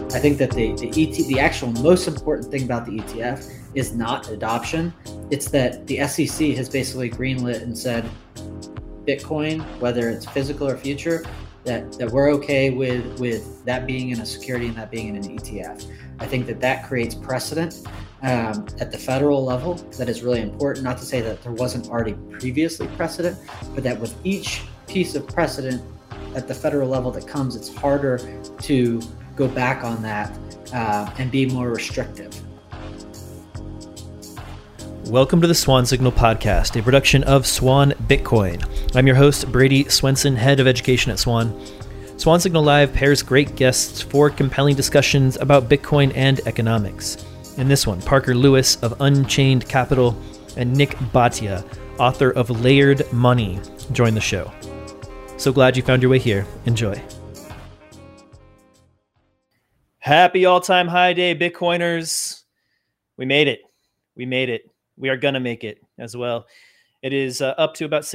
I think that the actual most important thing about the ETF is not adoption. It's that the SEC has basically greenlit and said Bitcoin, whether it's physical or future, that we're okay with that being in a security and that being in an ETF. I think that creates precedent at the federal level that is really important. Not to say that there wasn't already previously precedent, but that with each piece of precedent at the federal level that comes, it's harder to go back on that and be more restrictive. Welcome to the Swan Signal Podcast, a production of Swan Bitcoin. I'm your host, Brady Swenson, Head of Education at Swan. Swan Signal Live pairs great guests for compelling discussions about Bitcoin and economics. In this one, Parker Lewis of Unchained Capital and Nick Bhatia, author of Layered Money, join the show. So glad you found your way here. Enjoy. Happy all-time high day, Bitcoiners. We made it. We are going to make it as well. It is up to about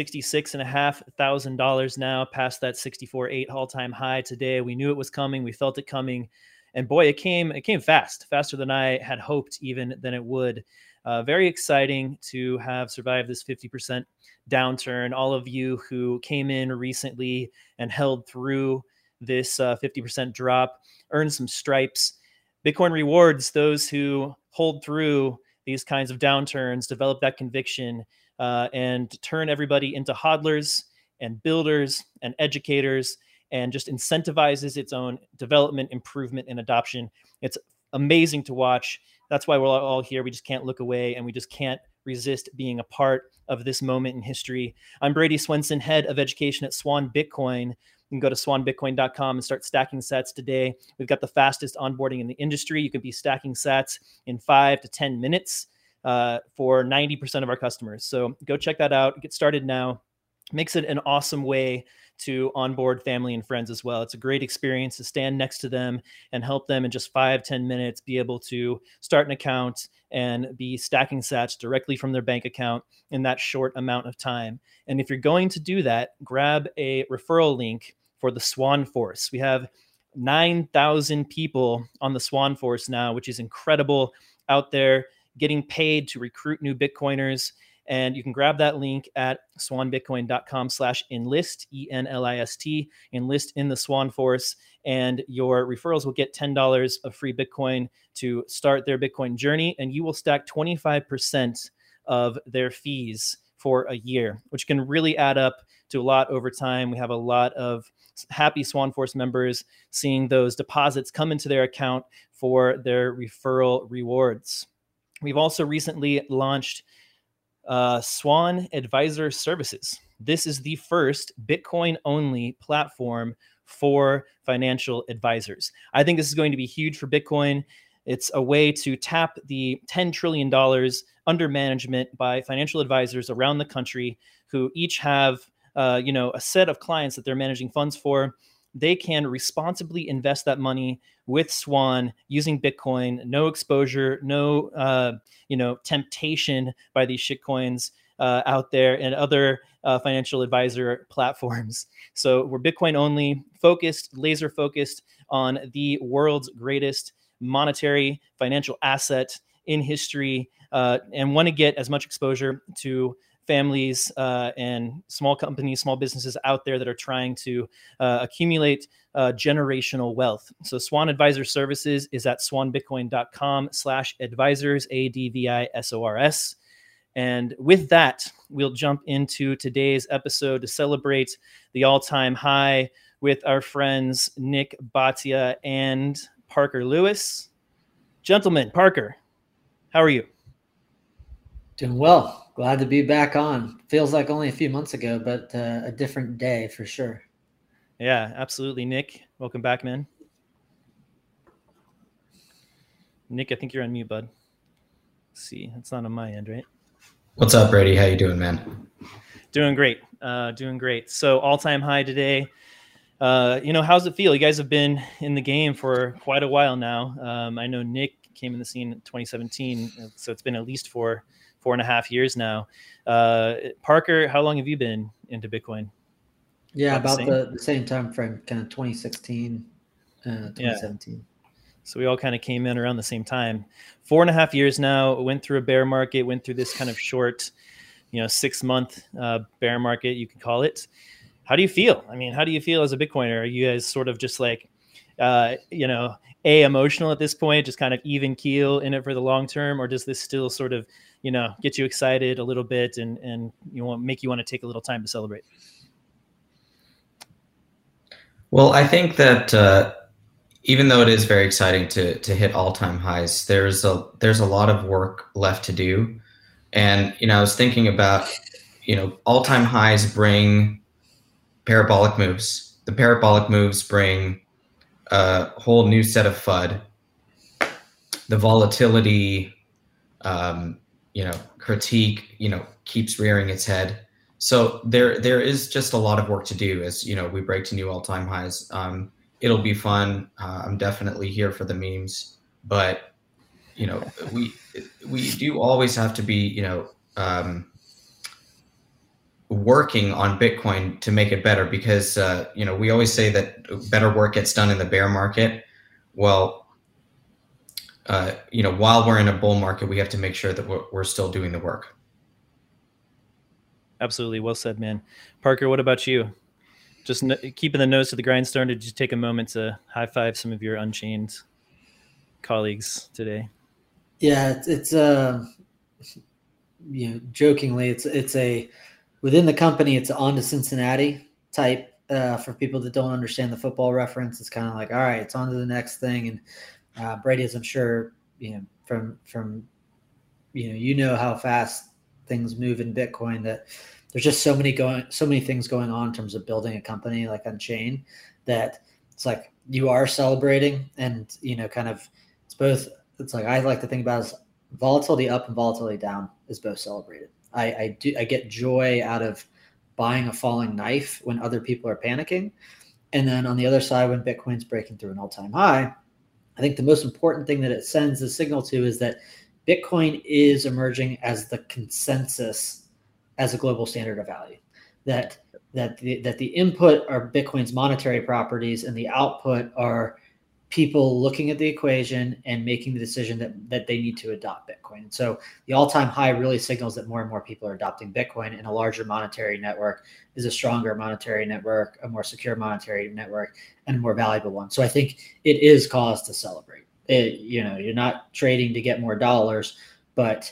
$66,500 now, past that 64.8 all-time high today. We knew it was coming. We felt it coming. And boy, it came fast, faster than I had hoped even than it would. Very exciting to have survived this 50% downturn. All of you who came in recently and held through this 50% drop, earned some stripes. Bitcoin rewards those who hold through these kinds of downturns, develop that conviction, and turn everybody into hodlers and builders and educators, and just incentivizes its own development, improvement, and adoption. It's amazing to watch. That's why we're all here. We just can't look away, and we just can't resist being a part of this moment in history. I'm Brady Swenson, Head of Education at Swan Bitcoin. You can go to swanbitcoin.com and start stacking sats today. We've got the fastest onboarding in the industry. You can be stacking sats in 5 to 10 minutes for 90% of our customers. So go check that out. Get started now. Makes it an awesome way to onboard family and friends as well. It's a great experience to stand next to them and help them in just 5-10 minutes be able to start an account and be stacking sats directly from their bank account in that short amount of time. And if you're going to do that, grab a referral link for the Swan Force. We have 9,000 people on the Swan Force now, which is incredible, out there getting paid to recruit new Bitcoiners. And you can grab that link at swanbitcoin.com/enlist, ENLIST, enlist in the Swan Force, and your referrals will get $10 of free Bitcoin to start their Bitcoin journey, and you will stack 25% of their fees for a year, which can really add up to a lot over time. We have a lot of happy Swan Force members seeing those deposits come into their account for their referral rewards. We've also recently launched Swan Advisor Services. This is the first Bitcoin-only platform for financial advisors. I think this is going to be huge for Bitcoin. It's a way to tap the $10 trillion under management by financial advisors around the country who each have a set of clients that they're managing funds for. They can responsibly invest that money with Swan using Bitcoin, no exposure, no temptation by these shitcoins out there and other financial advisor platforms. So we're Bitcoin only, focused, laser focused on the world's greatest monetary financial asset in history, and want to get as much exposure to families and small companies, small businesses out there that are trying to accumulate generational wealth. So Swan Advisor Services is at swanbitcoin.com/advisors, ADVISORS. And with that, we'll jump into today's episode to celebrate the all-time high with our friends Nick Bhatia and Parker Lewis. Gentlemen, Parker, how are you? Doing well. Glad to be back on. Feels like only a few months ago, but a different day for sure. Yeah, absolutely. Nick, welcome back, man. Nick, I think you're on mute, bud. Let's see, it's not on my end, right? What's up, Brady? How you doing, man? Doing great. So all-time high today. How's it feel? You guys have been in the game for quite a while now. I know Nick came in the scene in 2017, so it's been at least 4.5 years now. Parker, how long have you been into Bitcoin? Yeah, about the same time frame, kind of 2016, 2017. So we all kind of came in around the same time. 4.5 years now, went through a bear market, went through this kind of short, 6-month bear market, you could call it. How do you feel? I mean, how do you feel as a Bitcoiner? Are you guys sort of just like, emotional at this point, just kind of even keel in it for the long term, or does this still sort of, get you excited a little bit and make you want to take a little time to celebrate? Well, I think that even though it is very exciting to hit all-time highs, there's a lot of work left to do. And I was thinking about, all-time highs bring parabolic moves. The parabolic moves bring a whole new set of FUD. The volatility, critique, keeps rearing its head. So there is just a lot of work to do as we break to new all-time highs. It'll be fun. I'm definitely here for the memes, but we do always have to be working on Bitcoin to make it better, because we always say that better work gets done in the bear market. Well, while we're in a bull market, we have to make sure that we're still doing the work. Absolutely. Well said, man. Parker, what about you? Just keeping the nose to the grindstone, did you take a moment to high five some of your Unchained colleagues today? Yeah, it's jokingly, it's a within the company, it's on to Cincinnati type. For people that don't understand the football reference, it's kind of like, all right, it's on to the next thing. And Brady, as I'm sure from how fast things move in Bitcoin, that there's just so many things going on in terms of building a company like Unchained, that it's like you are celebrating, and kind of it's both. It's like I like to think about as volatility up and volatility down is both celebrated. I get joy out of buying a falling knife when other people are panicking, and then on the other side, when Bitcoin's breaking through an all-time high, I think the most important thing that it sends the signal to is that Bitcoin is emerging as the consensus as a global standard of value. That the input are Bitcoin's monetary properties, and the output are people looking at the equation and making the decision that they need to adopt Bitcoin. And so the all-time high really signals that more and more people are adopting Bitcoin, and a larger monetary network is a stronger monetary network, a more secure monetary network, and a more valuable one. So I think it is cause to celebrate. You're not trading to get more dollars, but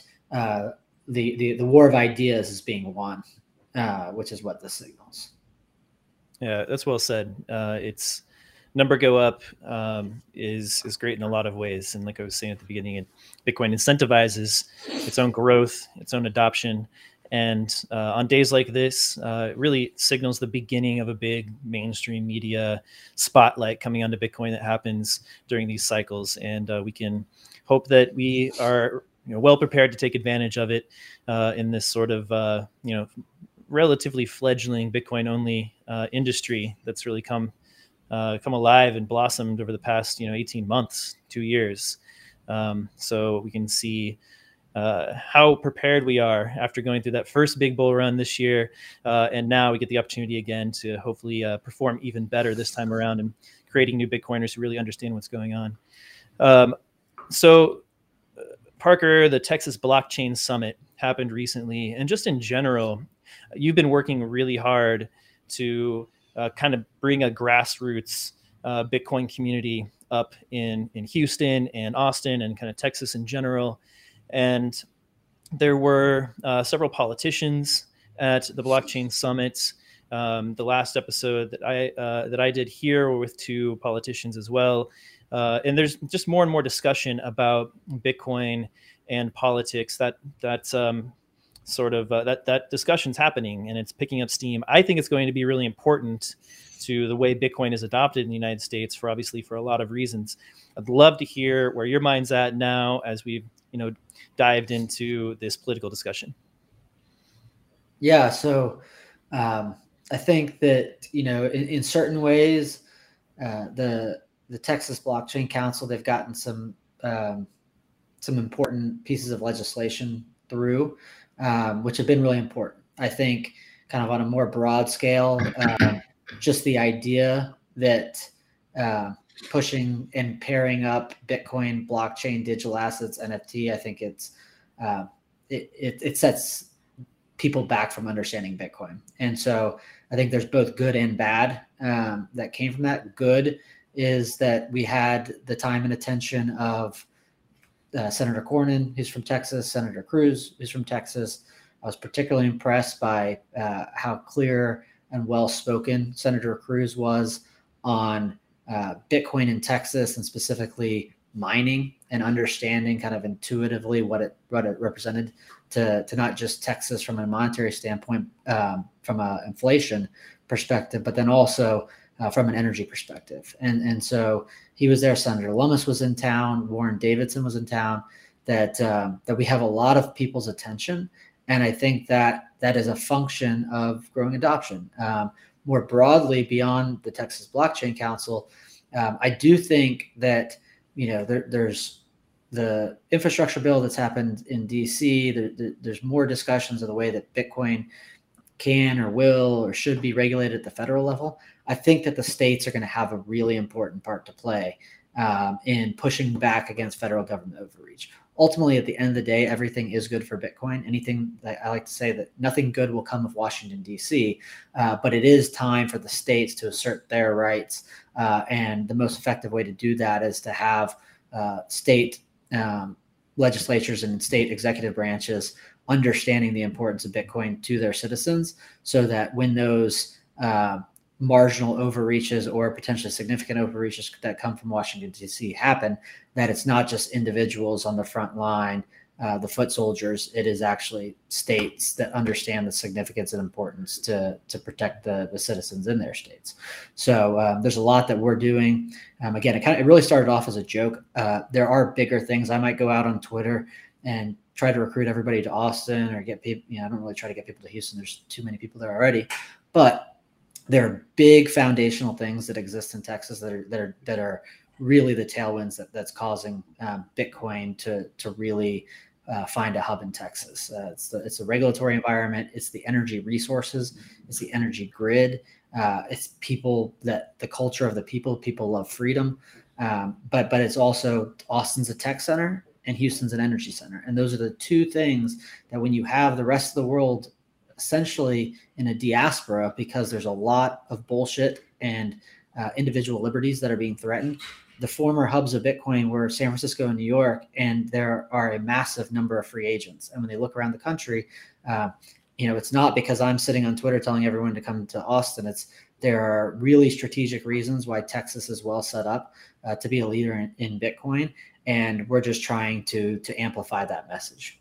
the war of ideas is being won, which is what this signals. Yeah, that's well said. It's number go up is great in a lot of ways. And like I was saying at the beginning, Bitcoin incentivizes its own growth, its own adoption. And on days like this, it really signals the beginning of a big mainstream media spotlight coming onto Bitcoin that happens during these cycles. And we can hope that we are well prepared to take advantage of it in this sort of relatively fledgling Bitcoin only industry that's really come alive and blossomed over the past 18 months, 2 years. So we can see how prepared we are after going through that first big bull run this year, and now we get the opportunity again to hopefully perform even better this time around, and creating new Bitcoiners who really understand what's going on. So Parker, the Texas Blockchain Summit happened recently, and just in general, you've been working really hard to kind of bring a grassroots Bitcoin community up in Houston and Austin and kind of Texas in general. And there were several politicians at the Blockchain Summit. The last episode that I did here were with 2 politicians as well. And there's just more and more discussion about Bitcoin and politics. That discussion's happening, and it's picking up steam. I think it's going to be really important to the way Bitcoin is adopted in the United States for a lot of reasons. I'd love to hear where your mind's at now as we've dived into this political discussion. Yeah, so I think that in certain ways, the Texas Blockchain Council, they've gotten some important pieces of legislation through, which have been really important. I think kind of on a more broad scale, just the idea that pushing and pairing up Bitcoin, blockchain, digital assets, NFT, I think it sets people back from understanding Bitcoin. And so I think there's both good and bad that came from that. Good is that we had the time and attention of Senator Cornyn, who's from Texas, Senator Cruz, who's from Texas. I was particularly impressed by how clear and well-spoken Senator Cruz was on Bitcoin in Texas, and specifically mining, and understanding kind of intuitively what it represented to not just Texas from a monetary standpoint, from an inflation perspective, but then also from an energy perspective. And so he was there. Senator Lummis was in town. Warren Davidson was in town. That we have a lot of people's attention. And I think that is a function of growing adoption. More broadly, beyond the Texas Blockchain Council, I do think that, there's the infrastructure bill that's happened in DC. There's more discussions of the way that Bitcoin can or will or should be regulated at the federal level. I think that the states are going to have a really important part to play in pushing back against federal government overreach. Ultimately, at the end of the day, everything is good for Bitcoin. Anything that I like to say that nothing good will come of Washington, D.C., but it is time for the states to assert their rights. And the most effective way to do that is to have state legislatures and state executive branches understanding the importance of Bitcoin to their citizens, so that when those marginal overreaches or potentially significant overreaches that come from Washington, D.C. happen, that it's not just individuals on the front line, the foot soldiers. It is actually states that understand the significance and importance to protect the citizens in their states. So there's a lot that we're doing. Again, it really started off as a joke. There are bigger things. I might go out on Twitter and try to recruit everybody to Austin, or get people. I don't really try to get people to Houston. There's too many people there already. But there are big foundational things that exist in Texas that are really the tailwinds that's causing Bitcoin to really find a hub in Texas. It's the regulatory environment. It's the energy resources. It's the energy grid. It's people, that the culture of the people. People love freedom, but it's also Austin's a tech center and Houston's an energy center, and those are the two things that when you have the rest of the world essentially in a diaspora, because there's a lot of bullshit and individual liberties that are being threatened. The former hubs of Bitcoin were San Francisco and New York, and there are a massive number of free agents. And when they look around the country, it's not because I'm sitting on Twitter telling everyone to come to Austin. There are really strategic reasons why Texas is well set up to be a leader in Bitcoin, and we're just trying to amplify that message.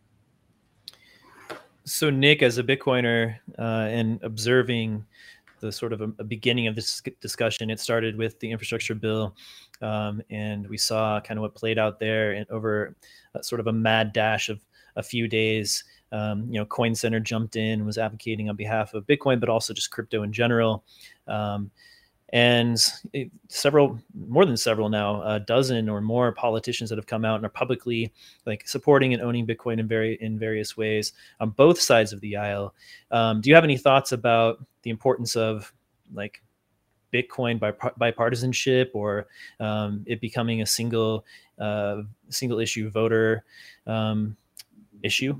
So Nick, as a Bitcoiner and observing the sort of a beginning of this discussion, it started with the infrastructure bill, and we saw kind of what played out there, and over sort of a mad dash of a few days. Coin Center jumped in and was advocating on behalf of Bitcoin, but also just crypto in general. And more than several now, a dozen or more politicians that have come out and are publicly supporting and owning Bitcoin in various ways on both sides of the aisle. Do you have any thoughts about the importance of Bitcoin bipartisanship, or it becoming a single issue voter issue?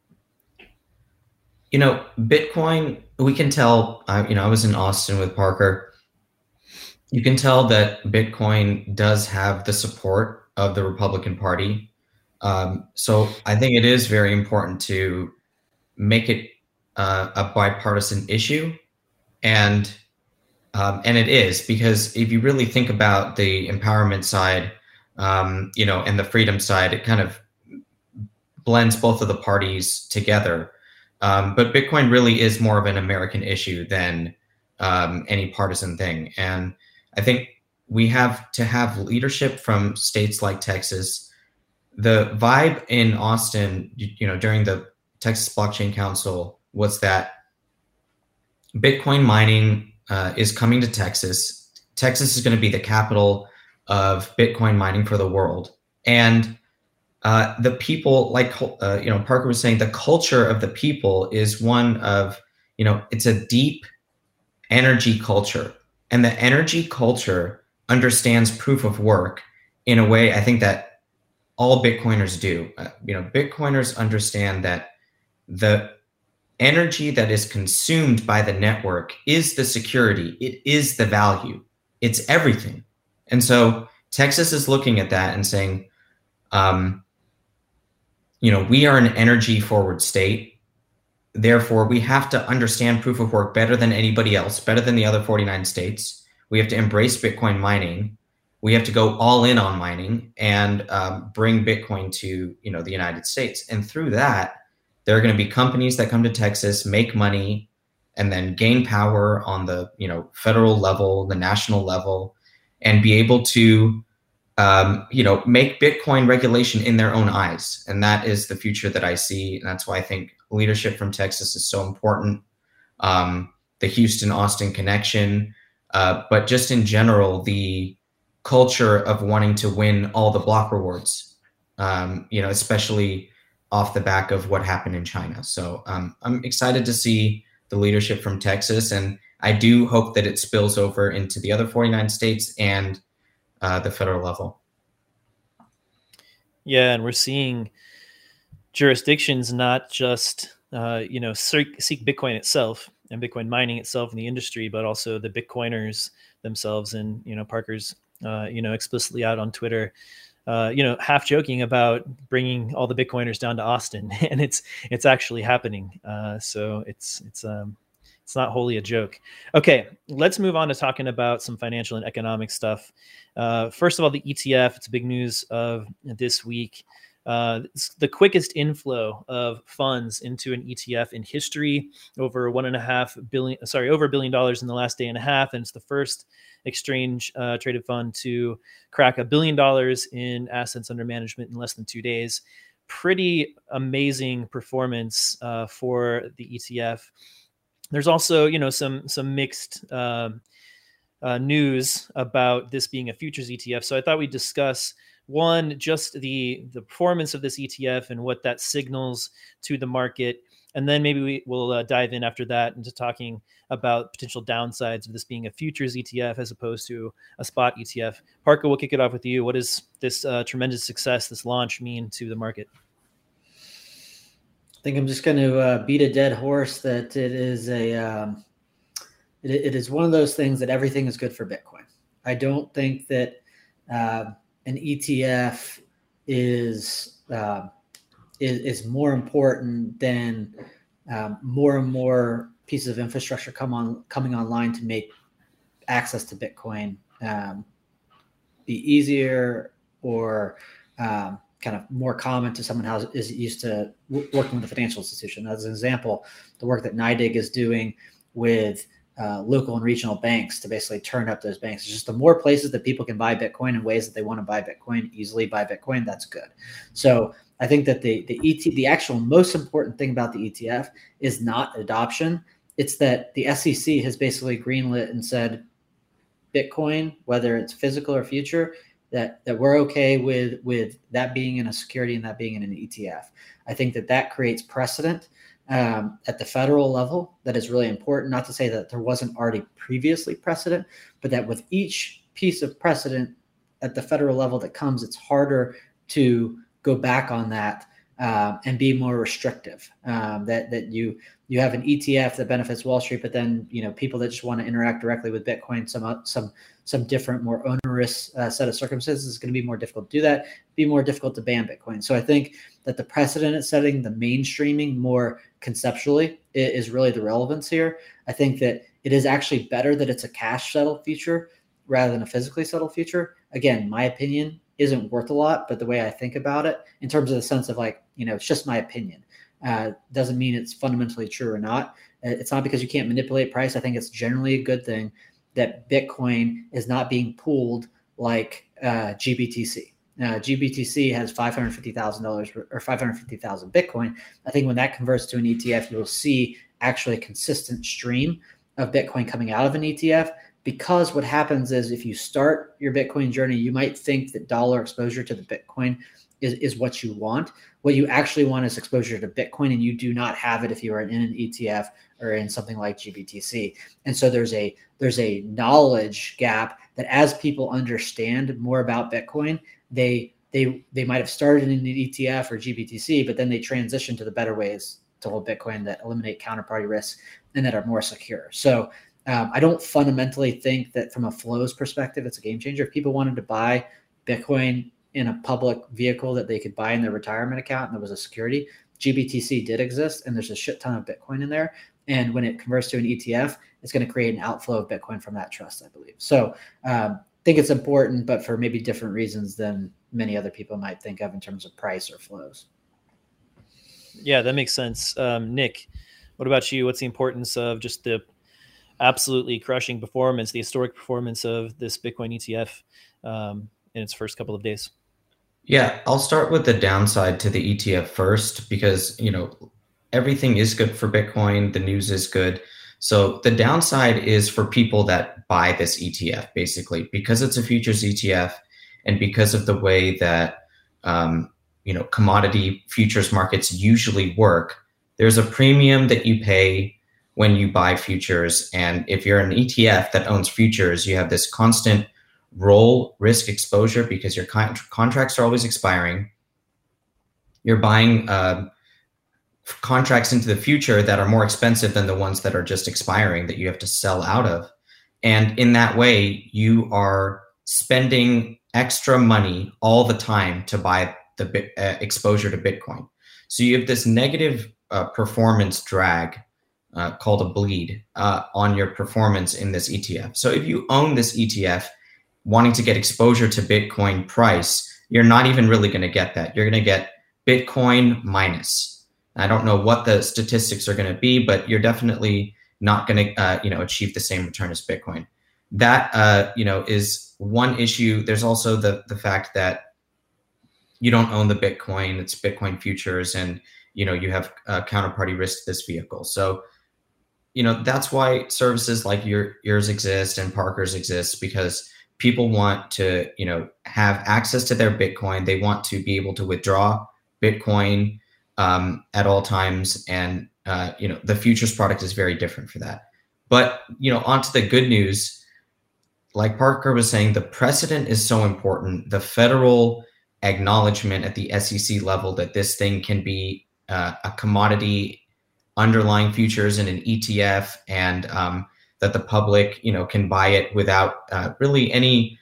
Bitcoin, we can tell, I was in Austin with Parker. You can tell that Bitcoin does have the support of the Republican Party. So I think it is very important to make it a bipartisan issue. And it is, because if you really think about the empowerment side, and the freedom side, it kind of blends both of the parties together. But Bitcoin really is more of an American issue than any partisan thing. And I think we have to have leadership from states like Texas. The vibe in Austin, during the Texas Blockchain Council, was that Bitcoin mining is coming to Texas. Texas is going to be the capital of Bitcoin mining for the world. And the people, Parker was saying, the culture of the people is one of, it's a deep energy culture. And the energy culture understands proof of work in a way I think that all Bitcoiners do. Bitcoiners understand that the energy that is consumed by the network is the security. It is the value. It's everything. And so Texas is looking at that and saying, we are an energy forward state. Therefore, we have to understand proof of work better than anybody else, better than the other 49 states. We have to embrace Bitcoin mining. We have to go all in on mining and bring Bitcoin to the United States. And through that, there are going to be companies that come to Texas, make money, and then gain power on the federal level, the national level, and be able to make Bitcoin regulation in their own eyes. And that is the future that I see. And that's why I think leadership from Texas is so important. The Houston-Austin connection, but just in general, the culture of wanting to win all the block rewards, especially off the back of what happened in China. So I'm excited to see the leadership from Texas, and I do hope that it spills over into the other 49 states and the federal level. Yeah, and we're seeing jurisdictions not just seek Bitcoin itself and Bitcoin mining itself in the industry, but also the Bitcoiners themselves. And Parker's explicitly out on Twitter, half joking about bringing all the Bitcoiners down to Austin, and it's actually happening. So it's not wholly a joke. Okay, let's move on to talking about some financial and economic stuff. First of all, the ETF, it's big news of this week. It's the quickest inflow of funds into an ETF in history, over $1.5 billion, over $1 billion in the last day and a half. And it's the first exchange traded fund to crack $1 billion in assets under management in less than 2 days. Pretty amazing performance for the ETF. There's also, some mixed news about this being a futures ETF. So I thought we'd discuss one, just the performance of this ETF and what that signals to the market. And then maybe we will dive in after that into talking about potential downsides of this being a futures ETF as opposed to a spot ETF. Parker, we'll kick it off with you. What does this tremendous success, this launch, mean to the market? I think I'm just going to beat a dead horse that it is it is one of those things that everything is good for Bitcoin. I don't think that an ETF is more important than more and more pieces of infrastructure coming online to make access to Bitcoin be easier or kind of more common to someone who is used to working with a financial institution. As an example, the work that NYDIG is doing with local and regional banks to basically turn up those banks. It's just the more places that people can buy Bitcoin in ways that they want to buy Bitcoin, easily buy Bitcoin, that's good. So I think that the actual most important thing about the ETF is not adoption. It's that the SEC has basically greenlit and said Bitcoin, whether it's physical or future, that we're okay with that being in a security and that being in an ETF. I think that creates precedent at the federal level that is really important. Not to say that there wasn't already previously precedent, but that with each piece of precedent at the federal level that comes, it's harder to go back on that and be more restrictive. That you have an ETF that benefits Wall Street, but then people that just want to interact directly with Bitcoin, some different, more onerous set of circumstances, is going to be more difficult to do that. Be more difficult to ban Bitcoin. So I think that the precedent it's setting, the mainstreaming more conceptually is really the relevance here. I think that it is actually better that it's a cash settled future rather than a physically settled future. Again, my opinion isn't worth a lot, but the way I think about it in terms of the sense of it's just my opinion. Doesn't mean it's fundamentally true or not. It's not because you can't manipulate price. I think it's generally a good thing that Bitcoin is not being pooled like GBTC. GBTC has $550,000 or 550,000 Bitcoin. I think when that converts to an ETF, you'll see actually a consistent stream of Bitcoin coming out of an ETF. Because what happens is if you start your Bitcoin journey, you might think that dollar exposure to the Bitcoin is what you want. What you actually want is exposure to Bitcoin, and you do not have it if you are in an ETF or in something like GBTC. And so there's a knowledge gap that as people understand more about Bitcoin, they might have started in an ETF or GBTC, but then they transition to the better ways to hold Bitcoin that eliminate counterparty risk and that are more secure. So I don't fundamentally think that from a flows perspective, it's a game changer. If people wanted to buy Bitcoin in a public vehicle that they could buy in their retirement account and there was a security, GBTC did exist, and there's a shit ton of Bitcoin in there. And when it converts to an ETF, it's going to create an outflow of Bitcoin from that trust, I believe. So I think it's important, but for maybe different reasons than many other people might think of in terms of price or flows. Yeah, that makes sense. Nick, what about you? What's the importance of just the absolutely crushing performance, the historic performance of this Bitcoin ETF in its first couple of days? Yeah, I'll start with the downside to the ETF first, because, everything is good for Bitcoin. The news is good. So the downside is for people that buy this ETF, basically, because it's a futures ETF and because of the way that, commodity futures markets usually work. There's a premium that you pay when you buy futures. And if you're an ETF that owns futures, you have this constant roll risk exposure because your contracts are always expiring. You're buying contracts into the future that are more expensive than the ones that are just expiring that you have to sell out of. And in that way, you are spending extra money all the time to buy the exposure to Bitcoin. So you have this negative performance drag called a bleed on your performance in this ETF. So if you own this ETF wanting to get exposure to Bitcoin price, you're not even really going to get that. You're going to get Bitcoin minus. I don't know what the statistics are going to be, but you're definitely not going to, achieve the same return as Bitcoin. That, is one issue. There's also the fact that you don't own the Bitcoin. It's Bitcoin futures, and, you have counterparty risk to this vehicle. So, that's why services like yours exist and Parker's exist, because people want to, have access to their Bitcoin. They want to be able to withdraw Bitcoin at all times. And, the futures product is very different for that. But, onto the good news, like Parker was saying, the precedent is so important. The federal acknowledgement at the SEC level that this thing can be a commodity underlying futures in an ETF, and that the public, can buy it without really any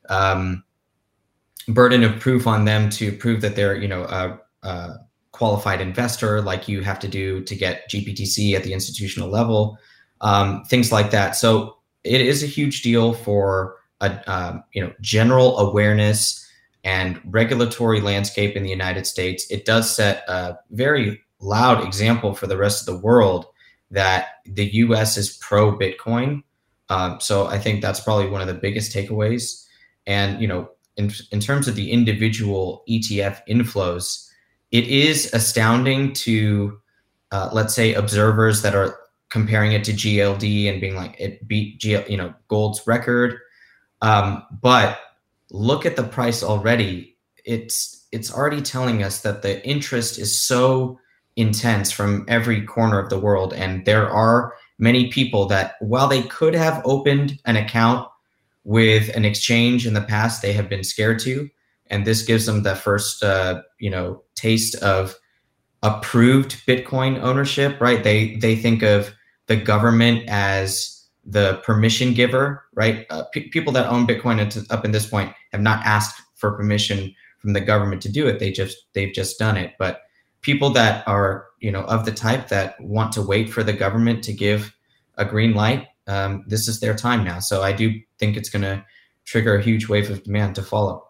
burden of proof on them to prove that they're, a qualified investor, like you have to do to get GBTC at the institutional level, things like that. So it is a huge deal for a general awareness and regulatory landscape in the United States. It does set a very loud example for the rest of the world that the US is pro Bitcoin. So I think that's probably one of the biggest takeaways. And, in terms of the individual ETF inflows, it is astounding to, let's say, observers that are comparing it to GLD and being like, it beat gold's record. But look at the price already. It's already telling us that the interest is so intense from every corner of the world. And there are many people that, while they could have opened an account with an exchange in the past, they have been scared to. And this gives them the first, taste of approved Bitcoin ownership, right? They think of the government as the permission giver, right? People that own Bitcoin up in this point have not asked for permission from the government to do it. They've just done it. But people that are, of the type that want to wait for the government to give a green light, this is their time now. So I do think it's going to trigger a huge wave of demand to follow.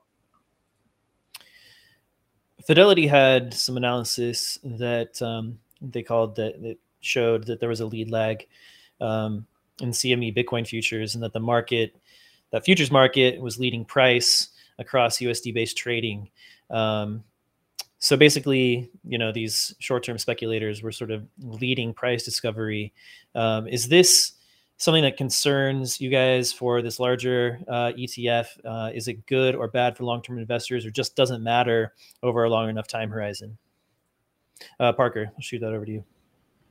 Fidelity had some analysis that they called that showed that there was a lead lag in CME Bitcoin futures, and that that futures market was leading price across USD-based trading. So basically, these short-term speculators were sort of leading price discovery. Is this something that concerns you guys for this larger ETF? Is it good or bad for long-term investors, or just doesn't matter over a long enough time horizon? Parker, I'll shoot that over to you.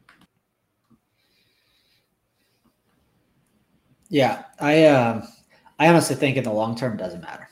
Yeah, I I honestly think in the long term, it doesn't matter.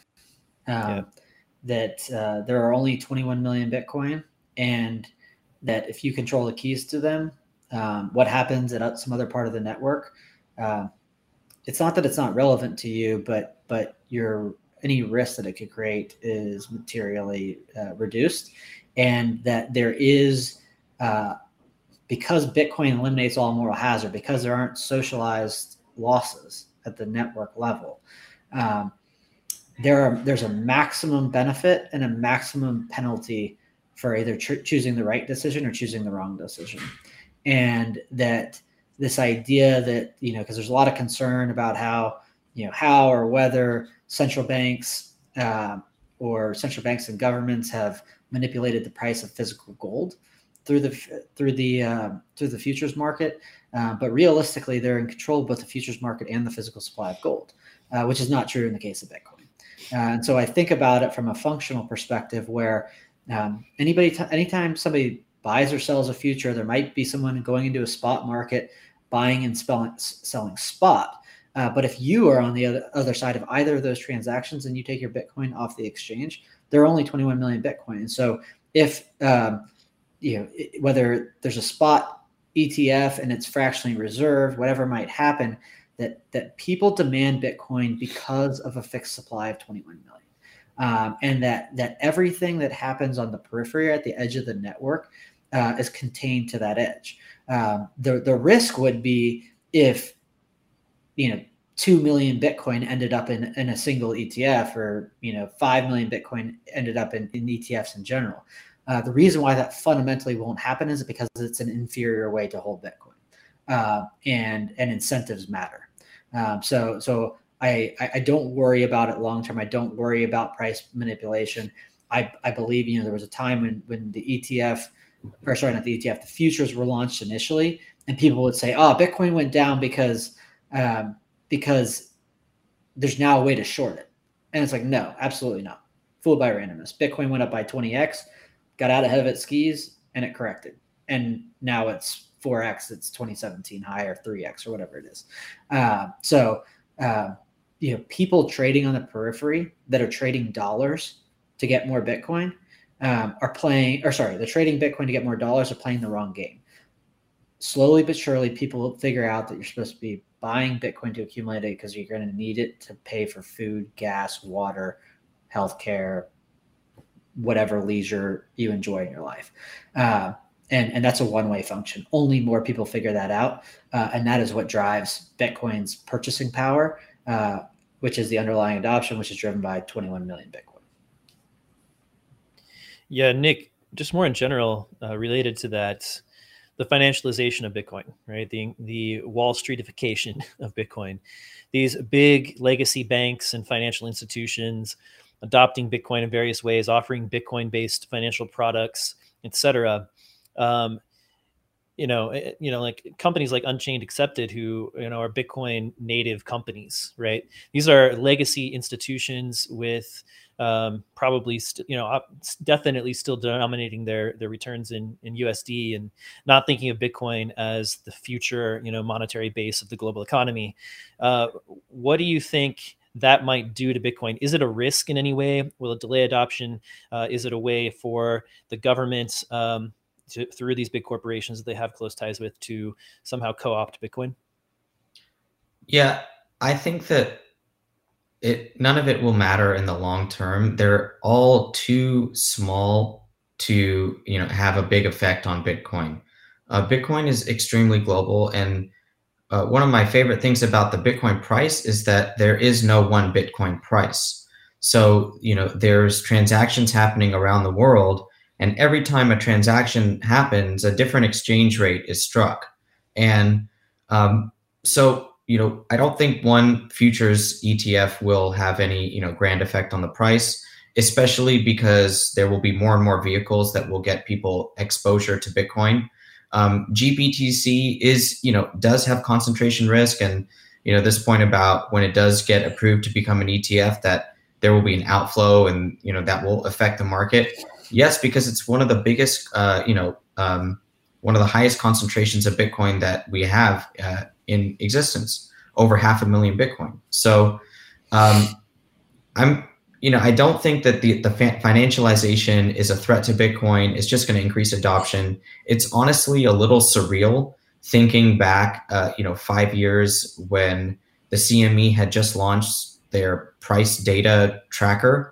That there are only 21 million Bitcoin, and that if you control the keys to them, what happens at some other part of the network, it's not that it's not relevant to you, but any risk that it could create is materially reduced, and that there is because Bitcoin eliminates all moral hazard, because there aren't socialized losses at the network level. There's a maximum benefit and a maximum penalty for either choosing the right decision or choosing the wrong decision. And that this idea that, because there's a lot of concern about how or whether central banks and governments have manipulated the price of physical gold through the futures market. But realistically, they're in control of both the futures market and the physical supply of gold, which is not true in the case of Bitcoin. And so I think about it from a functional perspective where anytime somebody buys or sells a future, there might be someone going into a spot market, buying and selling spot. But if you are on the other side of either of those transactions and you take your Bitcoin off the exchange, there are only 21 million Bitcoin. And so if, whether there's a spot ETF and it's fractionally reserved, whatever might happen, that people demand Bitcoin because of a fixed supply of 21 million. And that everything that happens on the periphery at the edge of the network is contained to that edge. The risk would be if 2 million Bitcoin ended up in a single ETF, or 5 million Bitcoin ended up in ETFs in general. The reason why that fundamentally won't happen is because it's an inferior way to hold Bitcoin, and incentives matter. So I don't worry about it long term. I don't worry about price manipulation. I believe there was a time when the ETF, or sorry, not the ETF, the futures were launched initially, and people would say, "Oh, Bitcoin went down because there's now a way to short it." And it's like, no, absolutely not. Fooled by randomness. Bitcoin went up by 20x, got out ahead of its skis, and it corrected. And now it's 4x, it's 2017 high, or 3x, or whatever it is. People trading on the periphery that are trading dollars to get more Bitcoin they're trading Bitcoin to get more dollars, are playing the wrong game. Slowly but surely, people figure out that you're supposed to be buying Bitcoin to accumulate it because you're going to need it to pay for food, gas, water, healthcare, whatever leisure you enjoy in your life. And that's a one-way function. Only more people figure that out. And that is what drives Bitcoin's purchasing power, which is the underlying adoption, which is driven by 21 million Bitcoin. Yeah, Nick, just more in general, related to that, the financialization of Bitcoin, right? The Wall Streetification of Bitcoin. These big legacy banks and financial institutions adopting Bitcoin in various ways, offering Bitcoin-based financial products, etc. Like companies like Unchained Accepted, who are Bitcoin native companies, right? These are legacy institutions with probably definitely still denominating their returns in USD and not thinking of Bitcoin as the future monetary base of the global economy. What do you think that might do to Bitcoin? Is it a risk in any way? Will it delay adoption? Is it a way for the government through these big corporations that they have close ties with to somehow co-opt Bitcoin? Yeah, I think that none of it will matter in the long term. They're all too small to have a big effect on Bitcoin. Bitcoin is extremely global, and one of my favorite things about the Bitcoin price is that there is no one Bitcoin price. So there's transactions happening around the world, and every time a transaction happens, a different exchange rate is struck. And I don't think one futures ETF will have any, grand effect on the price, especially because there will be more and more vehicles that will get people exposure to Bitcoin. GBTC does have concentration risk, and this point about when it does get approved to become an ETF, that there will be an outflow, and that will affect the market. Yes, because it's one of the biggest, one of the highest concentrations of Bitcoin that we have in existence, over 500,000 Bitcoin. So I'm, I don't think that the financialization is a threat to Bitcoin. It's just going to increase adoption. It's honestly a little surreal thinking back, 5 years when the CME had just launched their price data tracker,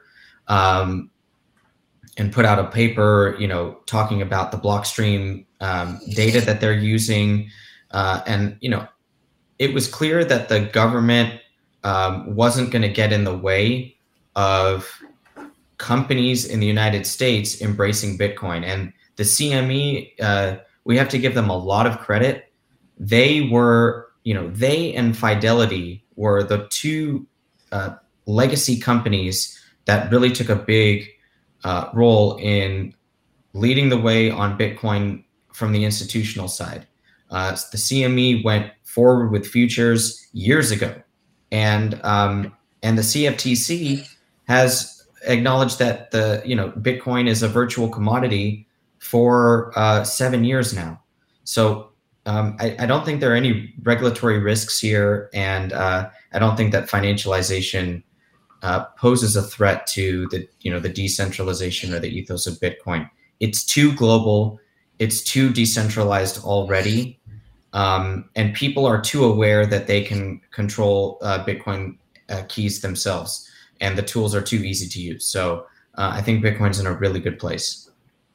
and put out a paper, talking about the Blockstream data that they're using, and it was clear that the government wasn't going to get in the way of companies in the United States embracing Bitcoin. And the CME, we have to give them a lot of credit. They were, they and Fidelity were the two legacy companies that really took a big role in leading the way on Bitcoin from the institutional side. The CME went forward with futures years ago, and the CFTC has acknowledged that Bitcoin is a virtual commodity for 7 years now. So I don't think there are any regulatory risks here, and I don't think that financialization poses a threat to the decentralization or the ethos of Bitcoin. It's too global. It's too decentralized already. And people are too aware that they can control Bitcoin keys themselves, and the tools are too easy to use. So I think Bitcoin's in a really good place.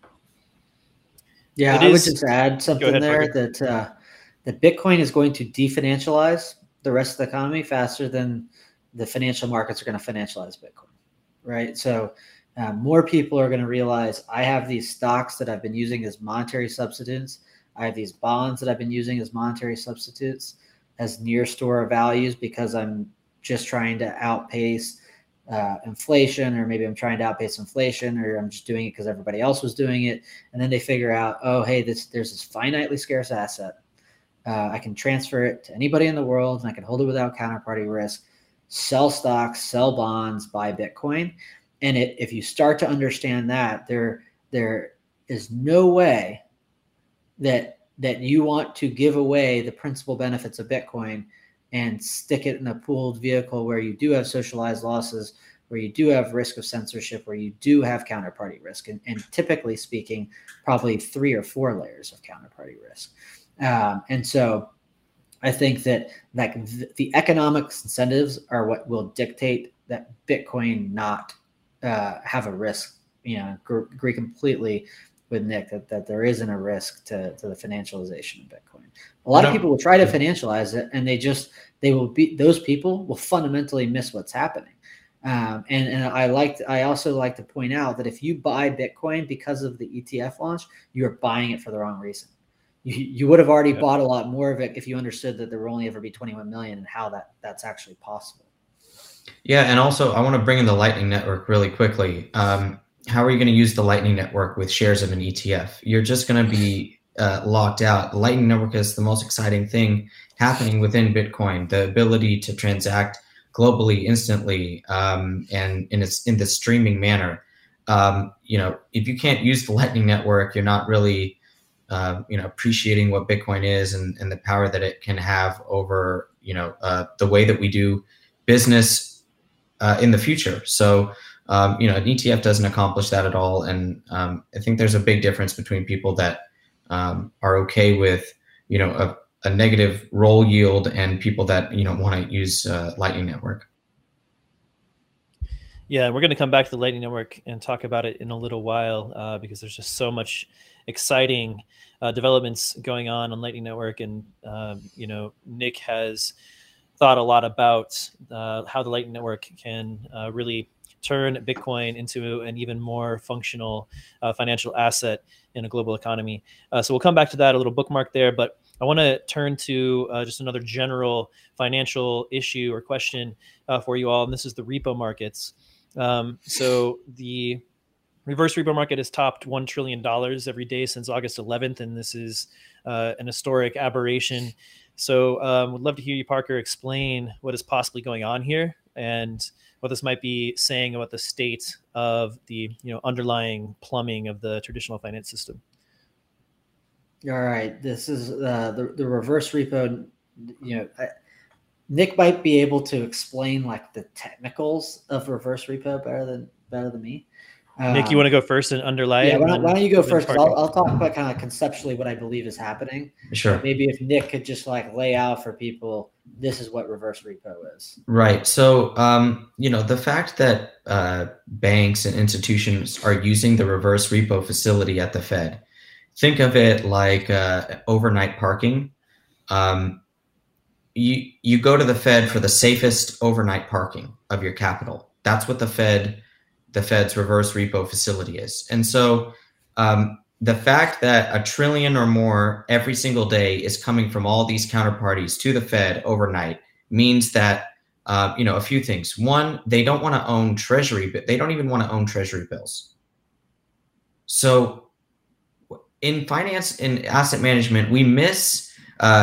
Yeah, I would just add something there that Bitcoin is going to definancialize the rest of the economy faster than the financial markets are going to financialize Bitcoin, right? So more people are going to realize I have these stocks that I've been using as monetary substitutes. I have these bonds that I've been using as monetary substitutes, as near store values, because I'm just trying to outpace inflation, or maybe I'm trying to outpace inflation, or I'm just doing it because everybody else was doing it. And then they figure out, oh, hey, there's this finitely scarce asset. I can transfer it to anybody in the world, and I can hold it without counterparty risk, sell stocks, sell bonds, buy Bitcoin. And if you start to understand that, there is no way that you want to give away the principal benefits of Bitcoin and stick it in a pooled vehicle where you do have socialized losses, where you do have risk of censorship, where you do have counterparty risk, and typically speaking, probably 3 or 4 layers of counterparty risk. And so I think that the economic incentives are what will dictate that Bitcoin not have a risk. Agree completely with Nick that there isn't a risk to the financialization of Bitcoin. A lot of people will try to financialize it, and those people will fundamentally miss what's happening. And I also like to point out that if you buy Bitcoin because of the ETF launch, you are buying it for the wrong reason. You would have already bought a lot more of it if you understood that there will only ever be 21 million, and how that's actually possible. Yeah, and also I want to bring in the Lightning Network really quickly. How are you going to use the Lightning Network with shares of an ETF? You're just going to be locked out. The Lightning Network is the most exciting thing happening within Bitcoin. The ability to transact globally, instantly, and in the streaming manner. If you can't use the Lightning Network, you're not really appreciating what Bitcoin is and the power that it can have over the way that we do business in the future. So an ETF doesn't accomplish that at all. And I think there's a big difference between people that are okay with, a negative roll yield, and people that, want to use Lightning Network. Yeah, we're going to come back to the Lightning Network and talk about it in a little while because there's just so much exciting developments going on Lightning Network. And, Nick has thought a lot about how the Lightning Network can really turn Bitcoin into an even more functional financial asset in a global economy. So we'll come back to that, a little bookmark there. But I want to turn to just another general financial issue or question for you all, and this is the repo markets. So the reverse repo market has topped $1 trillion every day since August 11th, and this is an historic aberration. So would love to hear you, Parker, explain what is possibly going on here and what this might be saying about the state of the underlying plumbing of the traditional finance system. All right, this is the reverse repo. Nick might be able to explain like the technicals of reverse repo better than me. Nick, you want to go first and underlie yeah, it? why don't you go first? Parker. I'll talk about kind of conceptually what I believe is happening. Sure. Maybe if Nick could just like lay out for people, this is what reverse repo is. Right. So, the fact that banks and institutions are using the reverse repo facility at the Fed, think of it like overnight parking. You go to the Fed for the safest overnight parking of your capital. That's what the Fed's reverse repo facility is. And so the fact that $1 trillion or more every single day is coming from all these counterparties to the Fed overnight means that, a few things. One, they don't want to own treasury, but they don't even want to own treasury bills. So in finance and asset management, we miss,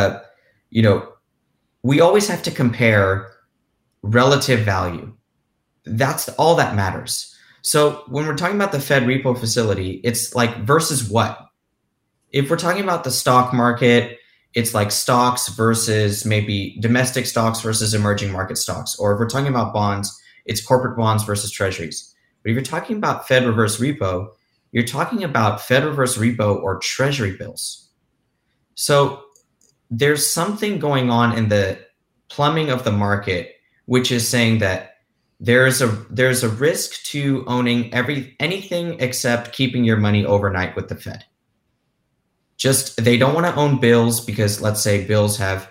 we always have to compare relative value. That's all that matters. So when we're talking about the Fed repo facility, it's like versus what? If we're talking about the stock market, it's like stocks versus maybe domestic stocks versus emerging market stocks. Or if we're talking about bonds, it's corporate bonds versus treasuries. But if you're talking about Fed reverse repo, you're talking about Fed reverse repo or treasury bills. So there's something going on in the plumbing of the market, which is saying that there's a risk to owning anything except keeping your money overnight with the Fed. Just they don't want to own bills because let's say bills have,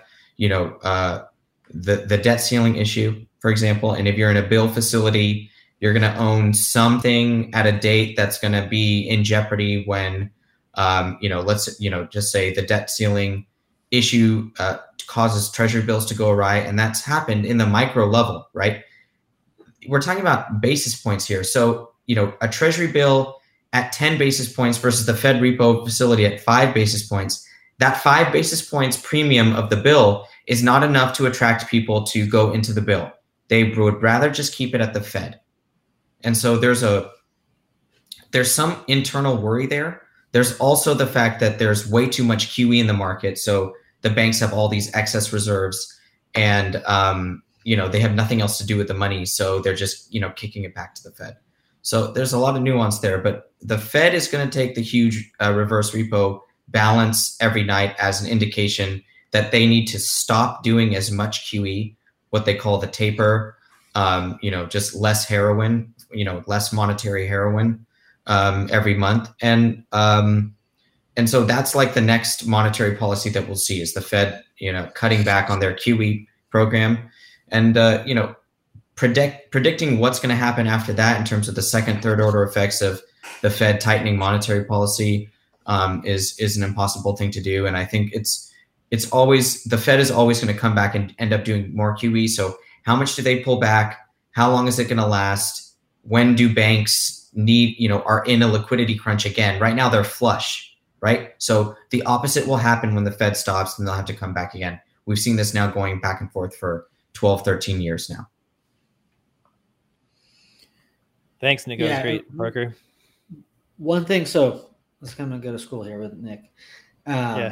the debt ceiling issue, for example, and if you're in a bill facility, you're going to own something at a date that's going to be in jeopardy when, just say the debt ceiling issue causes treasury bills to go awry. And that's happened in the micro level, right? We're talking about basis points here. So, a treasury bill at 10 basis points versus the Fed repo facility at 5 basis points, that 5 basis points premium of the bill is not enough to attract people to go into the bill. They would rather just keep it at the Fed. And so there's some internal worry there. There's also the fact that there's way too much QE in the market. So the banks have all these excess reserves and, they have nothing else to do with the money. So they're just, kicking it back to the Fed. So there's a lot of nuance there, but the Fed is going to take the huge reverse repo balance every night as an indication that they need to stop doing as much QE, what they call the taper, just less heroin, less monetary heroin every month. And so that's like the next monetary policy that we'll see is the Fed, cutting back on their QE program and, predicting what's going to happen after that in terms of the second, third order effects of the Fed tightening monetary policy is an impossible thing to do. And I think it's always, the Fed is always going to come back and end up doing more QE. So how much do they pull back? How long is it going to last? When do banks are in a liquidity crunch again? Right now they're flush, right? So the opposite will happen when the Fed stops and they'll have to come back again. We've seen this now going back and forth for 12, 13 years now. Thanks, Nick. That was great, Parker. One thing, so let's kind of go to school here with Nick. I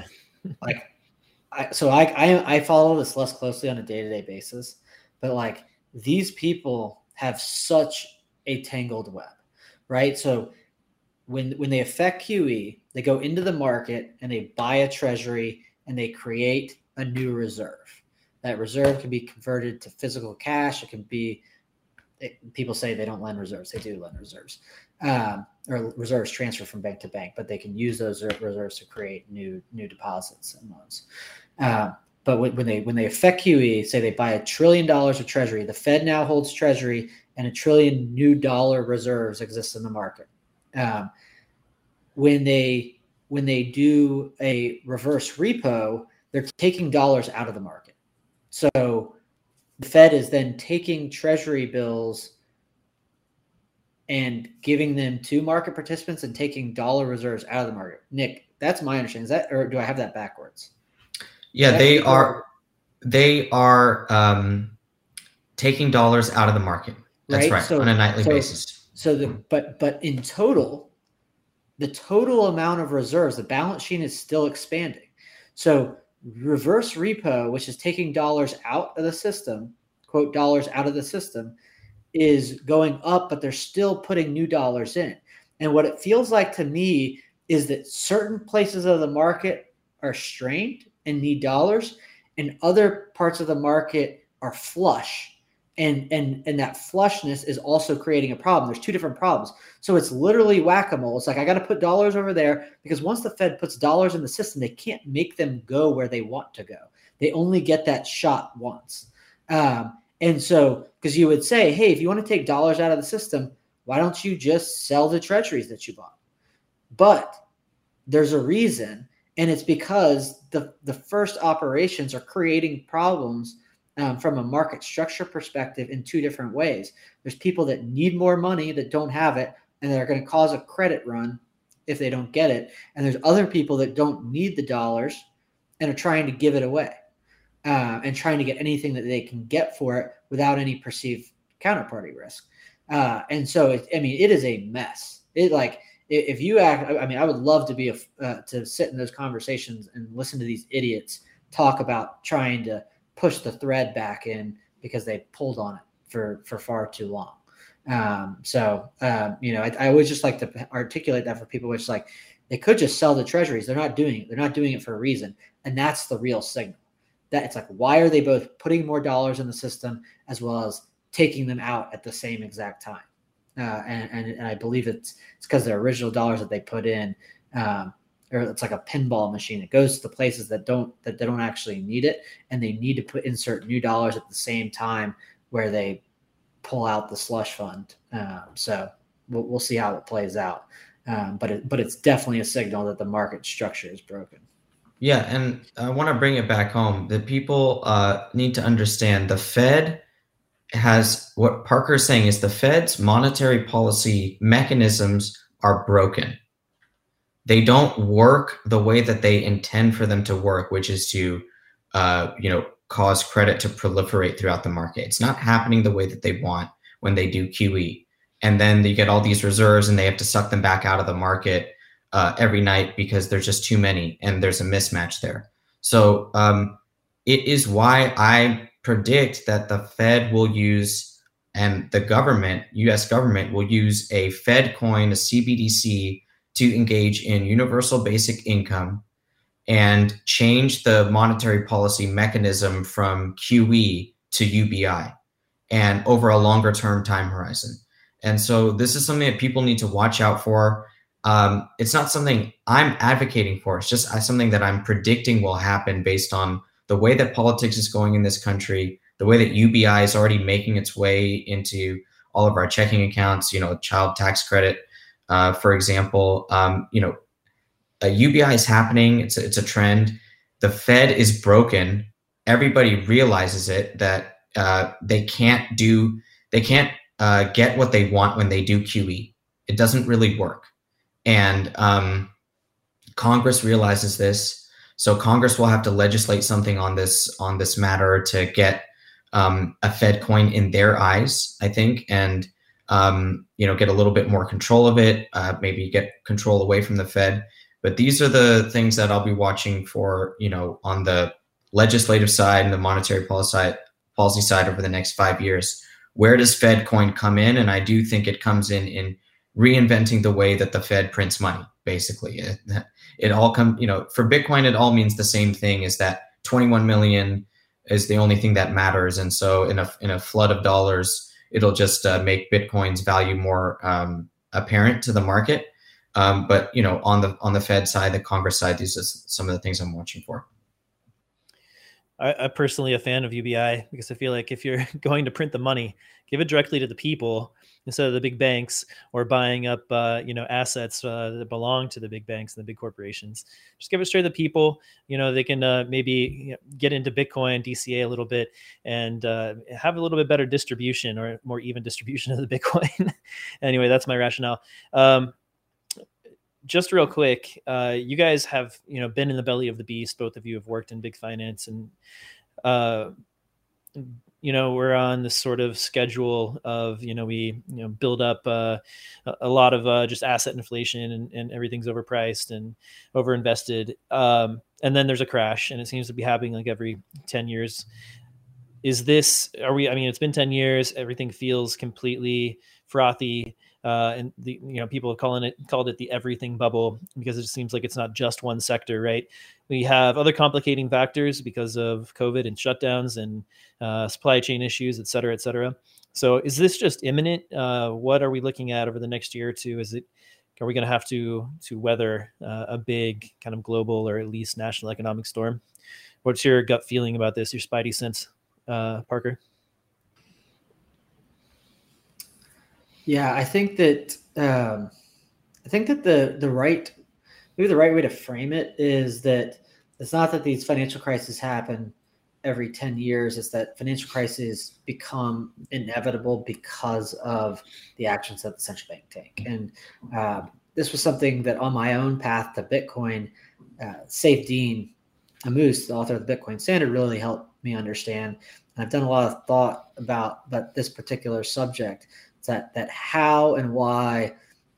follow this less closely on a day-to-day basis, but these people have such a tangled web, right? So when they affect QE, they go into the market and they buy a treasury and they create a new reserve. That reserve can be converted to physical cash. It can be, people say they don't lend reserves. They do lend reserves, or reserves transfer from bank to bank, but they can use those reserves to create new deposits and loans. But when they affect QE, say they buy $1 trillion of treasury, the Fed now holds treasury and $1 trillion new dollar reserves exist in the market. When they do a reverse repo, they're taking dollars out of the market. So the Fed is then taking treasury bills and giving them to market participants and taking dollar reserves out of the market. Nick, that's my understanding. Is that, or do I have that backwards? Yeah, they are taking dollars out of the market. That's right, on a nightly basis. But in total, the total amount of reserves, the balance sheet is still expanding. So reverse repo, which is taking dollars out of the system, quote, dollars out of the system, is going up, but they're still putting new dollars in. And what it feels like to me is that certain places of the market are strained and need dollars, and other parts of the market are flush. And that flushness is also creating a problem. There's two different problems. So it's literally whack-a-mole. It's like, I got to put dollars over there, because once the Fed puts dollars in the system, they can't make them go where they want to go. They only get that shot once. And so, because you would say, hey, if you want to take dollars out of the system, why don't you just sell the treasuries that you bought? But there's a reason, and it's because the first operations are creating problems from a market structure perspective in two different ways. There's people that need more money that don't have it, and they're going to cause a credit run if they don't get it. And there's other people that don't need the dollars and are trying to give it away and trying to get anything that they can get for it without any perceived counterparty risk. And so, it is a mess. If you act, I would love to be to sit in those conversations and listen to these idiots talk about trying to push the thread back in because they pulled on it for far too long. I always just like to articulate that for people, which is like, they could just sell the treasuries. They're not doing it. They're not doing it for a reason. And that's the real signal. That it's like, why are they both putting more dollars in the system as well as taking them out at the same exact time? And I believe it's because the original dollars that they put in, or it's like a pinball machine. It goes to the places that don't actually need it, and they need to insert new dollars at the same time where they pull out the slush fund. So we'll see how it plays out. But it's definitely a signal that the market structure is broken. Yeah, and I want to bring it back home. The people need to understand the Fed has, what Parker is saying is, the Fed's monetary policy mechanisms are broken. They don't work the way that they intend for them to work, which is to, cause credit to proliferate throughout the market. It's not happening the way that they want when they do QE. And then you get all these reserves and they have to suck them back out of the market every night because there's just too many and there's a mismatch there. So it is why I predict that the Fed will use, and the government, US government, will use a Fed coin, a CBDC, to engage in universal basic income and change the monetary policy mechanism from QE to UBI, and over a longer term time horizon. And so this is something that people need to watch out for. It's not something I'm advocating for. It's just something that I'm predicting will happen based on the way that politics is going in this country, the way that UBI is already making its way into all of our checking accounts, child tax credit, for example. UBI is happening. It's a trend. The Fed is broken. Everybody realizes it, that they can't get what they want when they do QE. It doesn't really work. And Congress realizes this. So Congress will have to legislate something on this matter to get a Fed coin in their eyes, I think, and get a little bit more control of it, maybe get control away from the Fed. But these are the things that I'll be watching for, on the legislative side and the monetary policy side over the next 5 years. Where does Fed coin come in? And I do think it comes in reinventing the way that the Fed prints money, basically. It all comes, for Bitcoin, it all means the same thing, is that 21 million is the only thing that matters. And so in a flood of dollars, it'll just make Bitcoin's value more apparent to the market. But on the Fed side, the Congress side, these are some of the things I'm watching for. I'm personally a fan of UBI because I feel like if you're going to print the money, give it directly to the people instead of the big banks or buying up, assets that belong to the big banks and the big corporations. Just give it straight to the people. They can maybe get into Bitcoin, DCA a little bit, and have a little bit better distribution or more even distribution of the Bitcoin. Anyway, that's my rationale. Just real quick, you guys have, been in the belly of the beast. Both of you have worked in big finance, and, we're on this sort of schedule of, we, build up a lot of just asset inflation and everything's overpriced and overinvested. and then there's a crash, and it seems to be happening like every 10 years. It's been 10 years. Everything feels completely frothy. And people have called it the everything bubble, because it just seems like it's not just one sector, right? We have other complicating factors because of COVID and shutdowns and supply chain issues, et cetera, et cetera. So is this just imminent? What are we looking at over the next year or two? Are we going to have to weather a big kind of global or at least national economic storm? What's your gut feeling about this, your spidey sense, Parker? Yeah, I think that the right way to frame it is that it's not that these financial crises happen every 10 years. It's that financial crises become inevitable because of the actions that the central bank take. And this was something that on my own path to Bitcoin, Saifedean Ammous, the author of the Bitcoin Standard, really helped me understand. And I've done a lot of thought about this particular subject. That how and why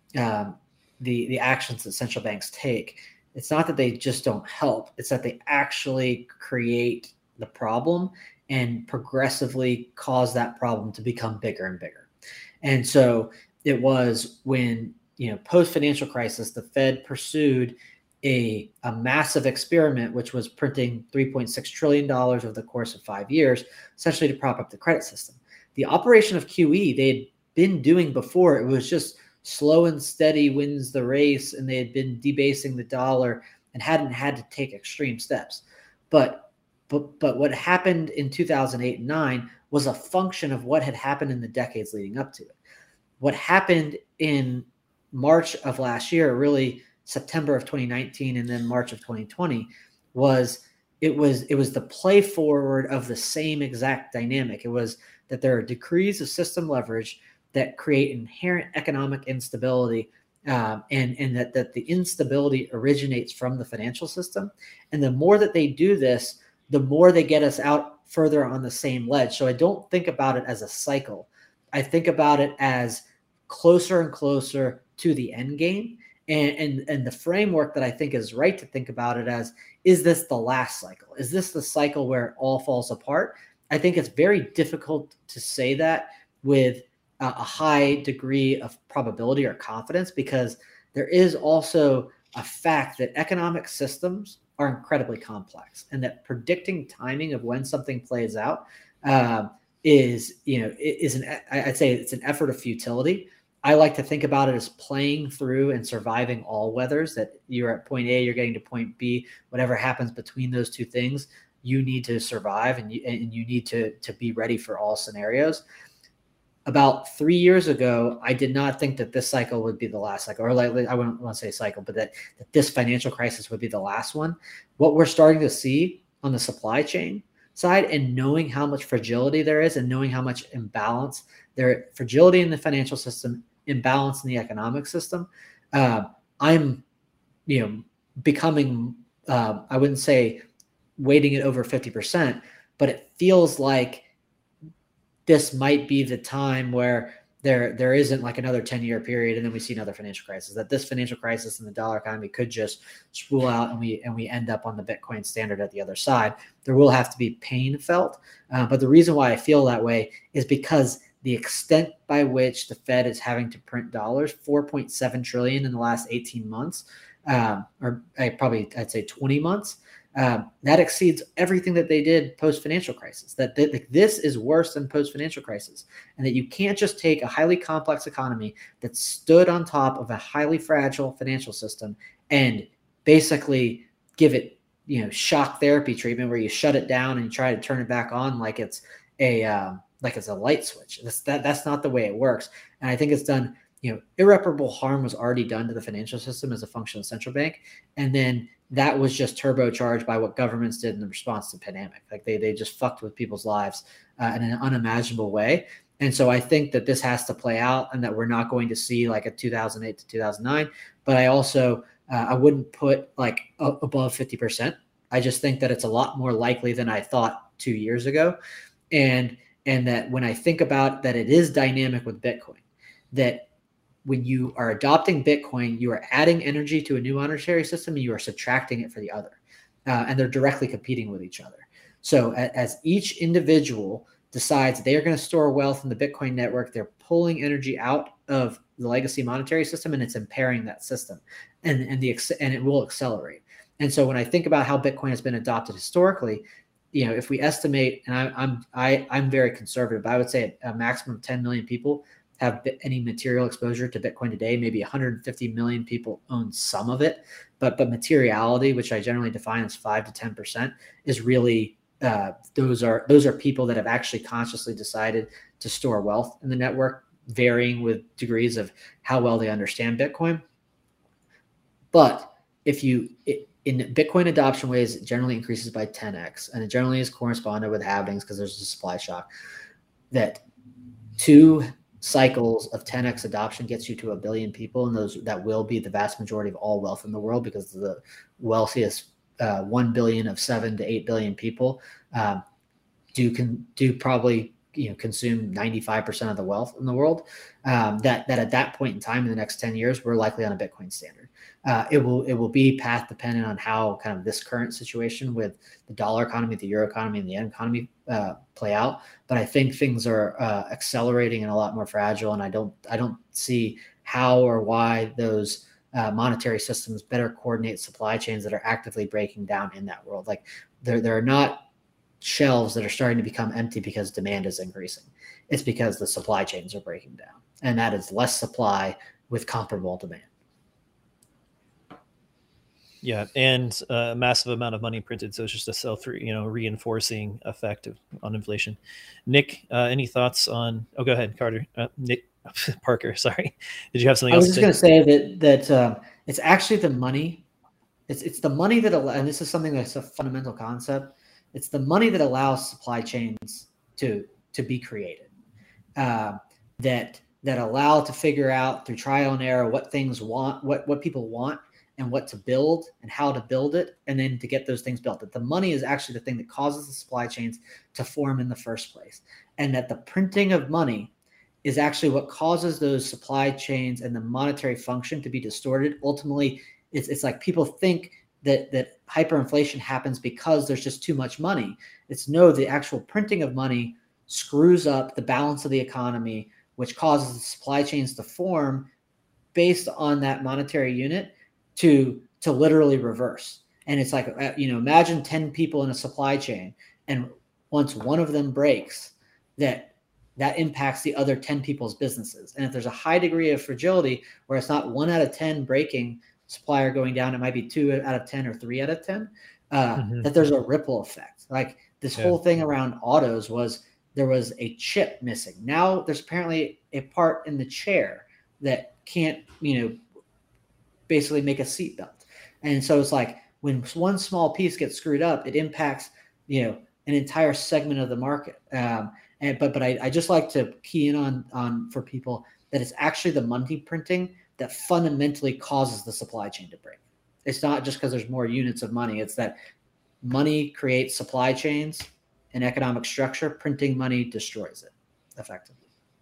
the actions that central banks take, it's not that they just don't help, it's that they actually create the problem and progressively cause that problem to become bigger and bigger. And so it was when, post financial crisis, the Fed pursued a massive experiment, which was printing $3.6 trillion over the course of 5 years, essentially to prop up the credit system. The operation of QE, they'd been doing before. It was just slow and steady wins the race, and they had been debasing the dollar and hadn't had to take extreme steps. But what happened in 2008 and 9 was a function of what had happened in the decades leading up to it. What happened in March of last year, really September of 2019 and then March of 2020, was the play forward of the same exact dynamic. It was that there are degrees of system leverage that create inherent economic instability, and that the instability originates from the financial system. And the more that they do this, the more they get us out further on the same ledge. So I don't think about it as a cycle. I think about it as closer and closer to the end game. And the framework that I think is right to think about it as, is this the last cycle? Is this the cycle where it all falls apart? I think it's very difficult to say that with a high degree of probability or confidence, because there is also a fact that economic systems are incredibly complex, and that predicting timing of when something plays out I'd say it's an effort of futility. I like to think about it as playing through and surviving all weathers, that you're at point A, you're getting to point B, whatever happens between those two things, you need to survive, and you need to be ready for all scenarios. About 3 years ago, I did not think that this cycle would be the last cycle, or I wouldn't want to say cycle, but that this financial crisis would be the last one. What we're starting to see on the supply chain side, and knowing how much fragility there is, and knowing how much imbalance there, fragility in the financial system, imbalance in the economic system, I'm, becoming, I wouldn't say weighting it over 50%, but it feels like this might be the time where there isn't like another 10-year period and then we see another financial crisis, that this financial crisis in the dollar economy could just spool out and we end up on the Bitcoin standard at the other side. There will have to be pain felt. But the reason why I feel that way is because the extent by which the Fed is having to print dollars, 4.7 trillion in the last 18 months, I'd say 20 months, that exceeds everything that they did post-financial crisis. That this is worse than post-financial crisis, and that you can't just take a highly complex economy that stood on top of a highly fragile financial system and basically give it, shock therapy treatment where you shut it down and you try to turn it back on like it's a light switch. That's not the way it works. And I think it's done. Irreparable harm was already done to the financial system as a function of the central bank, and then that was just turbocharged by what governments did in the response to the pandemic. Like they just fucked with people's lives in an unimaginable way. And so I think that this has to play out, and that we're not going to see like a 2008 to 2009. But I also I wouldn't put like above 50%. I just think that it's a lot more likely than I thought 2 years ago, and that when I think about that, it is dynamic with Bitcoin, that when you are adopting Bitcoin, you are adding energy to a new monetary system and you are subtracting it for the other. and they're directly competing with each other. So as each individual decides they are going to store wealth in the Bitcoin network, they're pulling energy out of the legacy monetary system, and it's impairing that system, and it will accelerate. And so when I think about how Bitcoin has been adopted historically, if we estimate, and I'm very conservative, but I would say a maximum of 10 million people have any material exposure to Bitcoin today. Maybe 150 million people own some of it, but materiality, which I generally define as 5 to 10%, is really those are people that have actually consciously decided to store wealth in the network, varying with degrees of how well they understand Bitcoin. But in Bitcoin adoption ways, it generally increases by 10x, and it generally is corresponded with halvings because there's a supply shock. That 2 cycles of 10x adoption gets you to 1 billion people, and that will be the vast majority of all wealth in the world, because the wealthiest 1 billion of 7 to 8 billion people do probably consume 95% of the wealth in the world. That at that point in time, in the next 10 years, we're likely on a Bitcoin standard. It will be path dependent on how kind of this current situation with the dollar economy, the euro economy, and the yen economy play out. But I think things are accelerating and a lot more fragile, and I don't see how or why those monetary systems better coordinate supply chains that are actively breaking down in that world. Like there are not shelves that are starting to become empty because demand is increasing. It's because the supply chains are breaking down, and that is less supply with comparable demand. Yeah, and a massive amount of money printed, so it's just a sell-through, reinforcing effect on inflation. Nick, any thoughts on? Oh, go ahead, Carter. Nick Parker, sorry. Did you have something else? I was just going to say that it's actually the money. It's the money that, and this is something that's a fundamental concept. It's the money that allows supply chains to be created, that allow to figure out through trial and error what things want, what people want, and what to build and how to build it, and then to get those things built. That the money is actually the thing that causes the supply chains to form in the first place, and that the printing of money is actually what causes those supply chains and the monetary function to be distorted. Ultimately, it's like people think that hyperinflation happens because there's just too much money. It's no, the actual printing of money screws up the balance of the economy, which causes the supply chains to form based on that monetary unit to literally reverse. And it's like, imagine 10 people in a supply chain, and once one of them breaks, that impacts the other 10 people's businesses. And if there's a high degree of fragility where it's not 1 out of 10 breaking, supplier going down, it might be 2 out of 10 or 3 out of 10, that there's a ripple effect. Like this whole thing around autos was there was a chip missing. Now there's apparently a part in the chair that can't, basically make a seatbelt. And so it's like when one small piece gets screwed up, it impacts, an entire segment of the market. But I just like to key in on for people that it's actually the money printing that fundamentally causes the supply chain to break. It's not just because there's more units of money. It's that money creates supply chains and economic structure. Printing money destroys it effectively.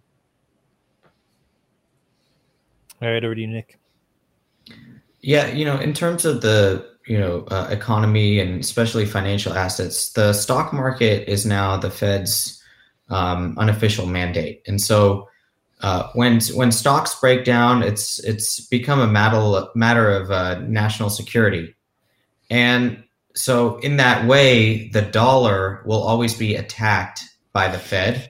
All right, over to you, Nick. Yeah, in terms of the economy and especially financial assets, the stock market is now the Fed's unofficial mandate, and so when stocks break down, it's become a matter of national security, and so in that way, the dollar will always be attacked by the Fed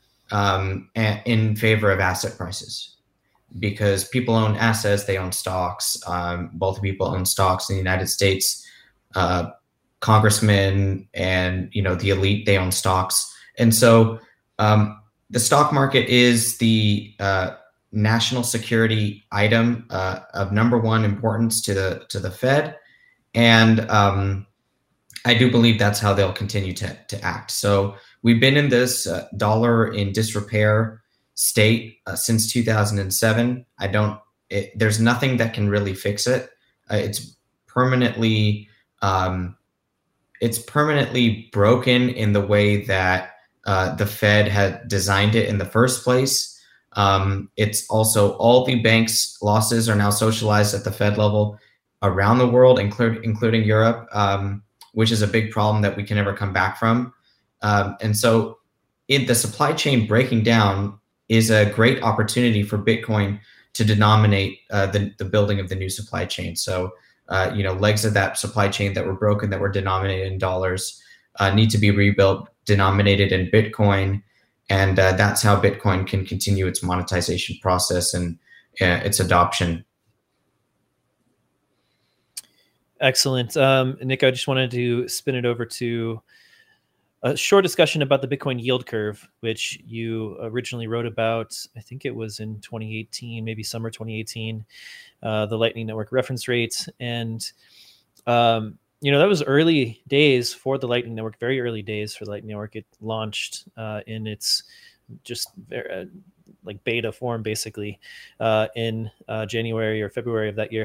in favor of asset prices. Because people own assets, they own stocks. Both people own stocks in the United States. Congressmen and the elite, they own stocks, and so the stock market is the national security item of number one importance to the Fed, and I do believe that's how they'll continue to act. So we've been in this dollar in disrepair state since 2007. There's nothing that can really fix it. It's permanently broken in the way that the Fed had designed it in the first place. It's also all the banks' losses are now socialized at the Fed level around the world, including Europe. which is a big problem that we can never come back from. And so in the supply chain breaking down is a great opportunity for Bitcoin to denominate the building of the new supply chain. So, legs of that supply chain that were broken, that were denominated in dollars, need to be rebuilt, denominated in Bitcoin. And that's how Bitcoin can continue its monetization process and its adoption. Excellent. Nick, I just wanted to spin it over to a short discussion about the Bitcoin yield curve, which you originally wrote about. I think it was in 2018, maybe summer 2018, the Lightning Network reference rate. And, that was early days for the Lightning Network, very early days for the Lightning Network. It launched in its just like beta form, basically, in January or February of that year.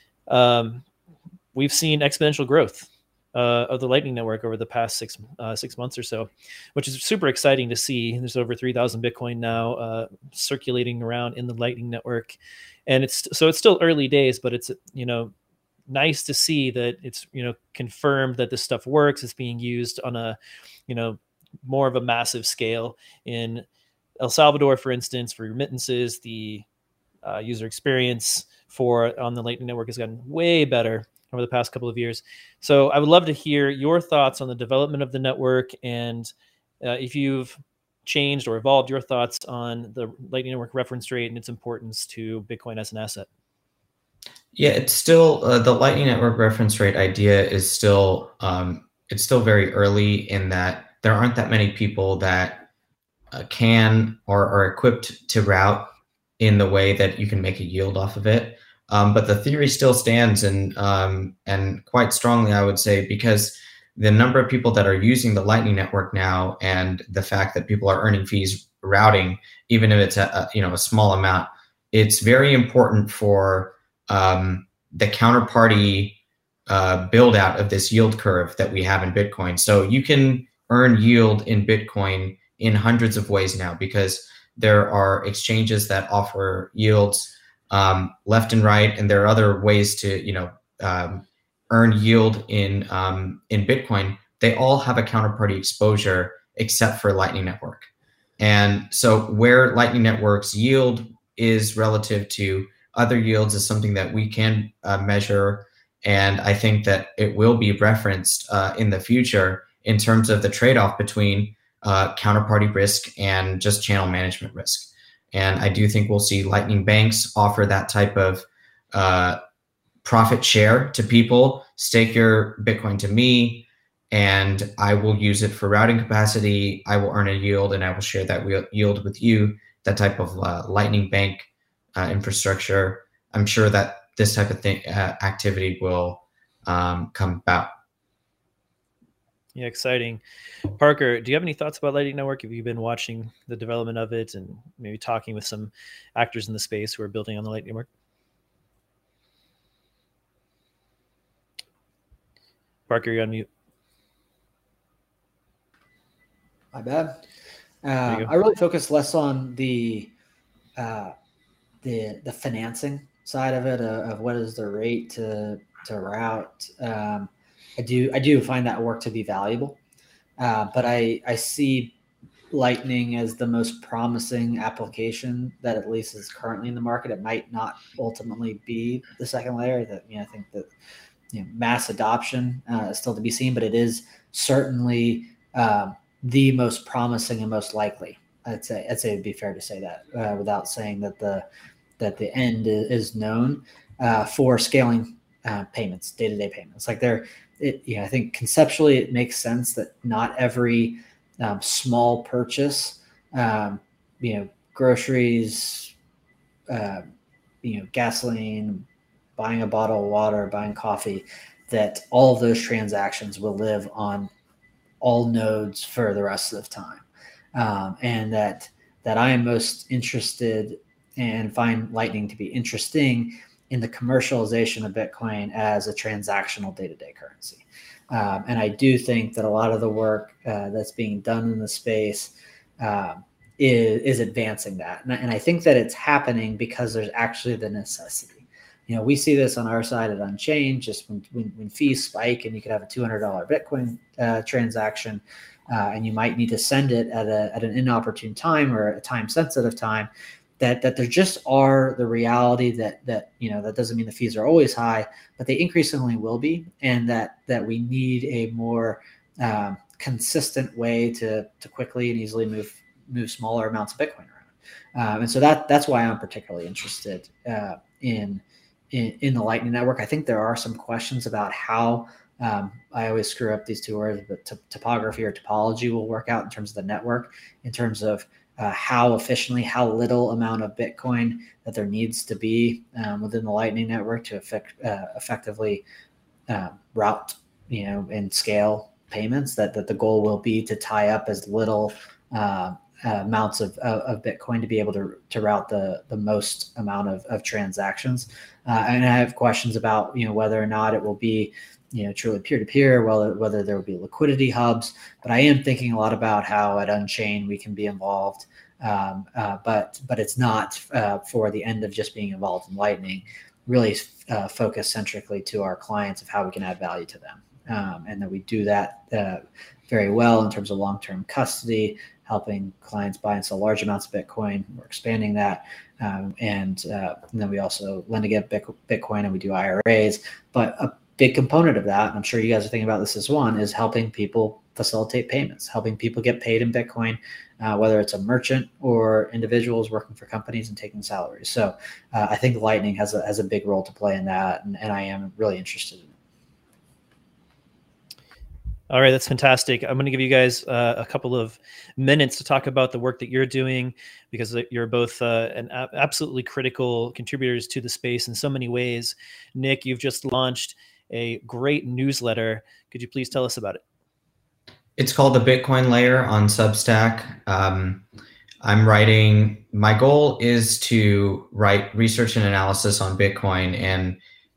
We've seen exponential growth of the Lightning Network over the past 6 months or so, which is super exciting to see. There's over 3,000 Bitcoin now circulating around in the Lightning Network, and it's still early days, but it's nice to see that it's confirmed that this stuff works. It's being used on a more of a massive scale in El Salvador, for instance, for remittances. The user experience on the Lightning Network has gotten way better over the past couple of years. So I would love to hear your thoughts on the development of the network, and if you've changed or evolved your thoughts on the Lightning Network reference rate and its importance to Bitcoin as an asset. Yeah, it's still the Lightning Network reference rate idea is still it's still very early in that there aren't that many people that can or are equipped to route in the way that you can make a yield off of it. But the theory still stands, and quite strongly, I would say, because the number of people that are using the Lightning Network now, and the fact that people are earning fees routing, even if it's a small amount, it's very important for the counterparty build out of this yield curve that we have in Bitcoin. So you can earn yield in Bitcoin in hundreds of ways now, because there are exchanges that offer yields left and right, and there are other ways to earn yield in Bitcoin. They all have a counterparty exposure except for Lightning Network. And so where Lightning Network's yield is relative to other yields is something that we can measure, and I think that it will be referenced in the future in terms of the trade-off between counterparty risk and just channel management risk. And I do think we'll see Lightning banks offer that type of profit share to people. Stake your Bitcoin to me, and I will use it for routing capacity. I will earn a yield, and I will share that yield with you. That type of Lightning bank infrastructure. I'm sure that this type of activity will come about. Yeah, exciting. Parker, do you have any thoughts about Lightning Network? Have you been watching the development of it and maybe talking with some actors in the space who are building on the Lightning Network? Parker, you're on mute. My bad. I really focus less on the financing side of it, of what is the rate to route. I do find that work to be valuable, but I see Lightning as the most promising application that at least is currently in the market. It might not ultimately be the second layer. That I think that mass adoption is still to be seen, but it is certainly the most promising and most likely. I'd say it'd be fair to say that without saying that the end is known for scaling payments, day-to-day payments. Like I think conceptually it makes sense that not every small purchase, groceries, gasoline, buying a bottle of water, buying coffee, that all of those transactions will live on all nodes for the rest of the time. And that I am most interested and find Lightning to be interesting in the commercialization of Bitcoin as a transactional day-to-day currency. And I do think that a lot of the work that's being done in the space is advancing that. And I think that it's happening because there's actually the necessity. We see this on our side at Unchained, just when fees spike and you could have a $200 Bitcoin transaction, and you might need to send it at an inopportune time or a time sensitive time, that there just are the reality that doesn't mean the fees are always high, but they increasingly will be, and that we need a more consistent way to quickly and easily move smaller amounts of Bitcoin around. And so that's why I'm particularly interested in the Lightning Network. I think there are some questions about how, I always screw up these two words, but topography or topology will work out in terms of the network, in terms of how efficiently, how little amount of Bitcoin that there needs to be within the Lightning Network to effectively route, and scale payments. That the goal will be to tie up as little amounts of Bitcoin to be able to route the most amount of transactions. And I have questions about whether or not it will be truly peer-to-peer, whether there will be liquidity hubs. But I am thinking a lot about how at Unchained we can be involved, but it's not for the end of just being involved in Lightning. Really focus centrically to our clients of how we can add value to them, and that we do that very well in terms of long-term custody, helping clients buy and sell large amounts of Bitcoin. We're expanding that. And then we also lend against Bitcoin, and we do IRAs. But a big component of that, and I'm sure you guys are thinking about this as one, is helping people facilitate payments, helping people get paid in Bitcoin, whether it's a merchant or individuals working for companies and taking salaries. So I think Lightning has a big role to play in that, and I am really interested in it. All right, that's fantastic. I'm going to give you guys a couple of minutes to talk about the work that you're doing, because you're both absolutely critical contributors to the space in so many ways. Nick, you've just launched a great newsletter. Could you please tell us about it? It's called The Bitcoin Layer on Substack. I'm writing, my goal is to write research and analysis on Bitcoin and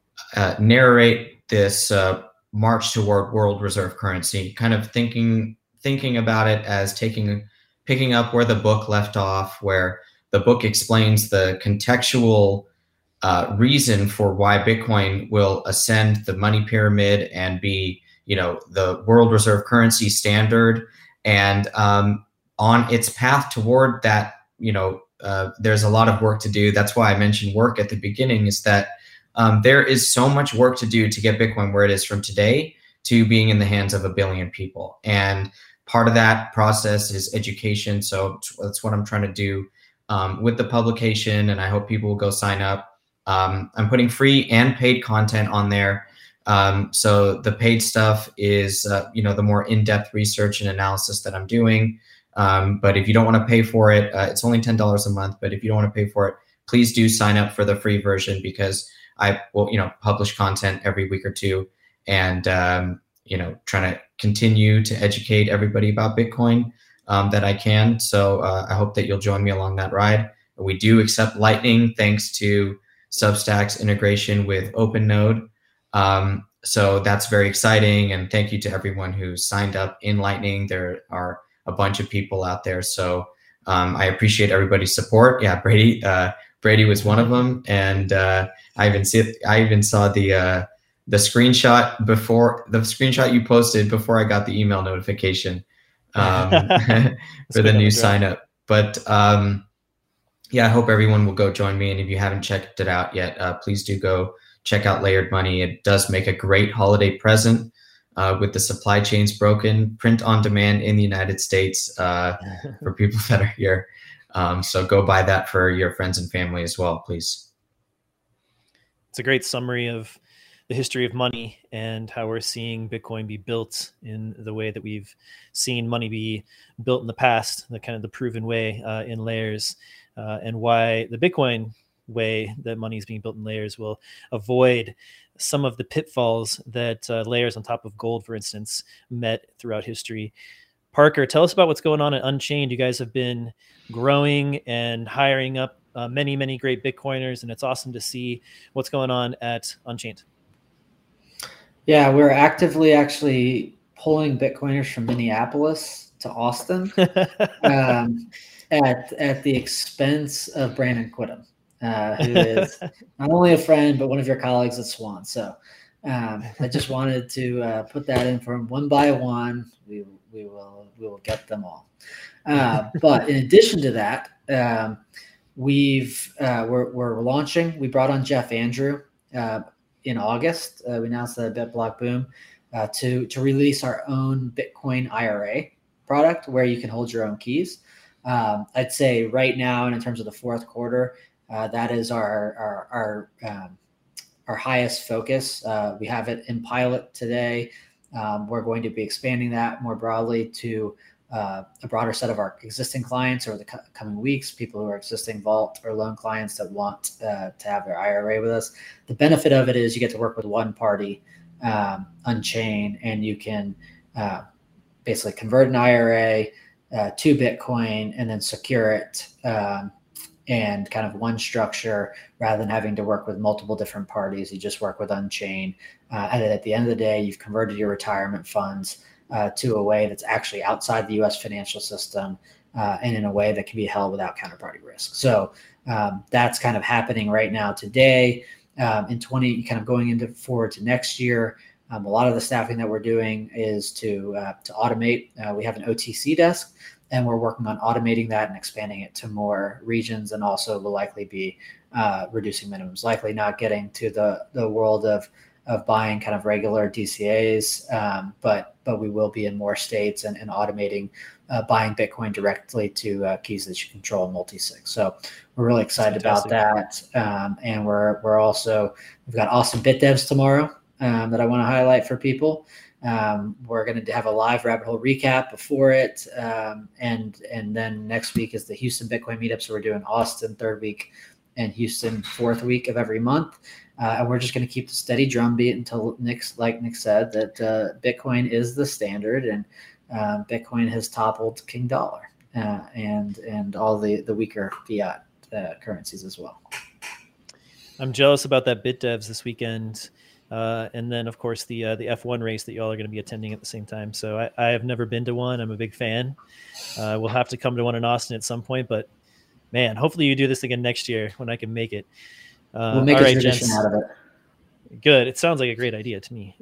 narrate this march toward world reserve currency, kind of thinking about it as picking up where the book left off, where the book explains the contextual reason for why Bitcoin will ascend the money pyramid and be, the world reserve currency standard. And on its path toward that, there's a lot of work to do. That's why I mentioned work at the beginning, is that there is so much work to do to get Bitcoin where it is from today to being in the hands of 1 billion people. And part of that process is education. So that's what I'm trying to do with the publication, and I hope people will go sign up. I'm putting free and paid content on there. So the paid stuff is, the more in-depth research and analysis that I'm doing. But if you don't want to pay for it, it's only $10 a month. But if you don't want to pay for it, please do sign up for the free version, because I will, publish content every week or two, and, trying to continue to educate everybody about Bitcoin that I can. So I hope that you'll join me along that ride. We do accept Lightning thanks to Substack's integration with OpenNode. So that's very exciting. And thank you to everyone who signed up in Lightning. There are a bunch of people out there. So I appreciate everybody's support. Yeah, Brady was one of them. And I even saw the screenshot you posted before I got the email notification for the new sign up. But I hope everyone will go join me. And if you haven't checked it out yet, please do go check out Layered Money. It does make a great holiday present with the supply chains broken, print on demand in the United States for people that are here. So go buy that for your friends and family as well, please. It's a great summary of the history of money and how we're seeing Bitcoin be built in the way that we've seen money be built in the past, the kind of the proven way in layers, and why the Bitcoin way that money is being built in layers will avoid some of the pitfalls that layers on top of gold, for instance, met throughout history. Parker, tell us about what's going on at Unchained. You guys have been growing and hiring up many, many great Bitcoiners, and it's awesome to see what's going on at Unchained. Yeah, we're actively actually pulling Bitcoiners from Minneapolis to Austin at the expense of Brandon Quittem. who is not only a friend, but one of your colleagues at Swan. So I just wanted to put that in for him one by one. We will get them all. But in addition to that, we're launching. We brought on Jeff Andrew in August. We announced that at BitBlock Boom to release our own Bitcoin IRA product where you can hold your own keys. I'd say right now, and in terms of the fourth quarter, that is our highest focus. We have it in pilot today. We're going to be expanding that more broadly to a broader set of our existing clients over the coming weeks, people who are existing Vault or loan clients that want to have their IRA with us. The benefit of it is you get to work with one party on-chain, and you can basically convert an IRA to Bitcoin and then secure it and kind of one structure rather than having to work with multiple different parties. You just work with on-chain. And at the end of the day, you've converted your retirement funds to a way that's actually outside the U.S. financial system and in a way that can be held without counterparty risk. So that's kind of happening right now today. In kind of going into forward to next year, a lot of the staffing that we're doing is to automate. We have an OTC desk, and we're working on automating that and expanding it to more regions, and also will likely be reducing minimums, likely not getting to the world of buying kind of regular DCAs, but we will be in more states and automating buying Bitcoin directly to keys that you control in multi-sig. So we're really excited about that. And we've got awesome BitDevs tomorrow that I want to highlight for people. We're going to have a live rabbit hole recap before it. And then next week is the Houston Bitcoin meetup. So we're doing Austin third week and Houston fourth week of every month. And we're just going to keep the steady drumbeat until Nick said, that Bitcoin is the standard, and Bitcoin has toppled King Dollar and all the weaker fiat currencies as well. I'm jealous about that BitDevs this weekend. And then, of course, the F1 race that y'all are going to be attending at the same time. So I have never been to one. I'm a big fan. We'll have to come to one in Austin at some point. But, man, hopefully you do this again next year when I can make it. We'll make a tradition out of it. Good. It sounds like a great idea to me.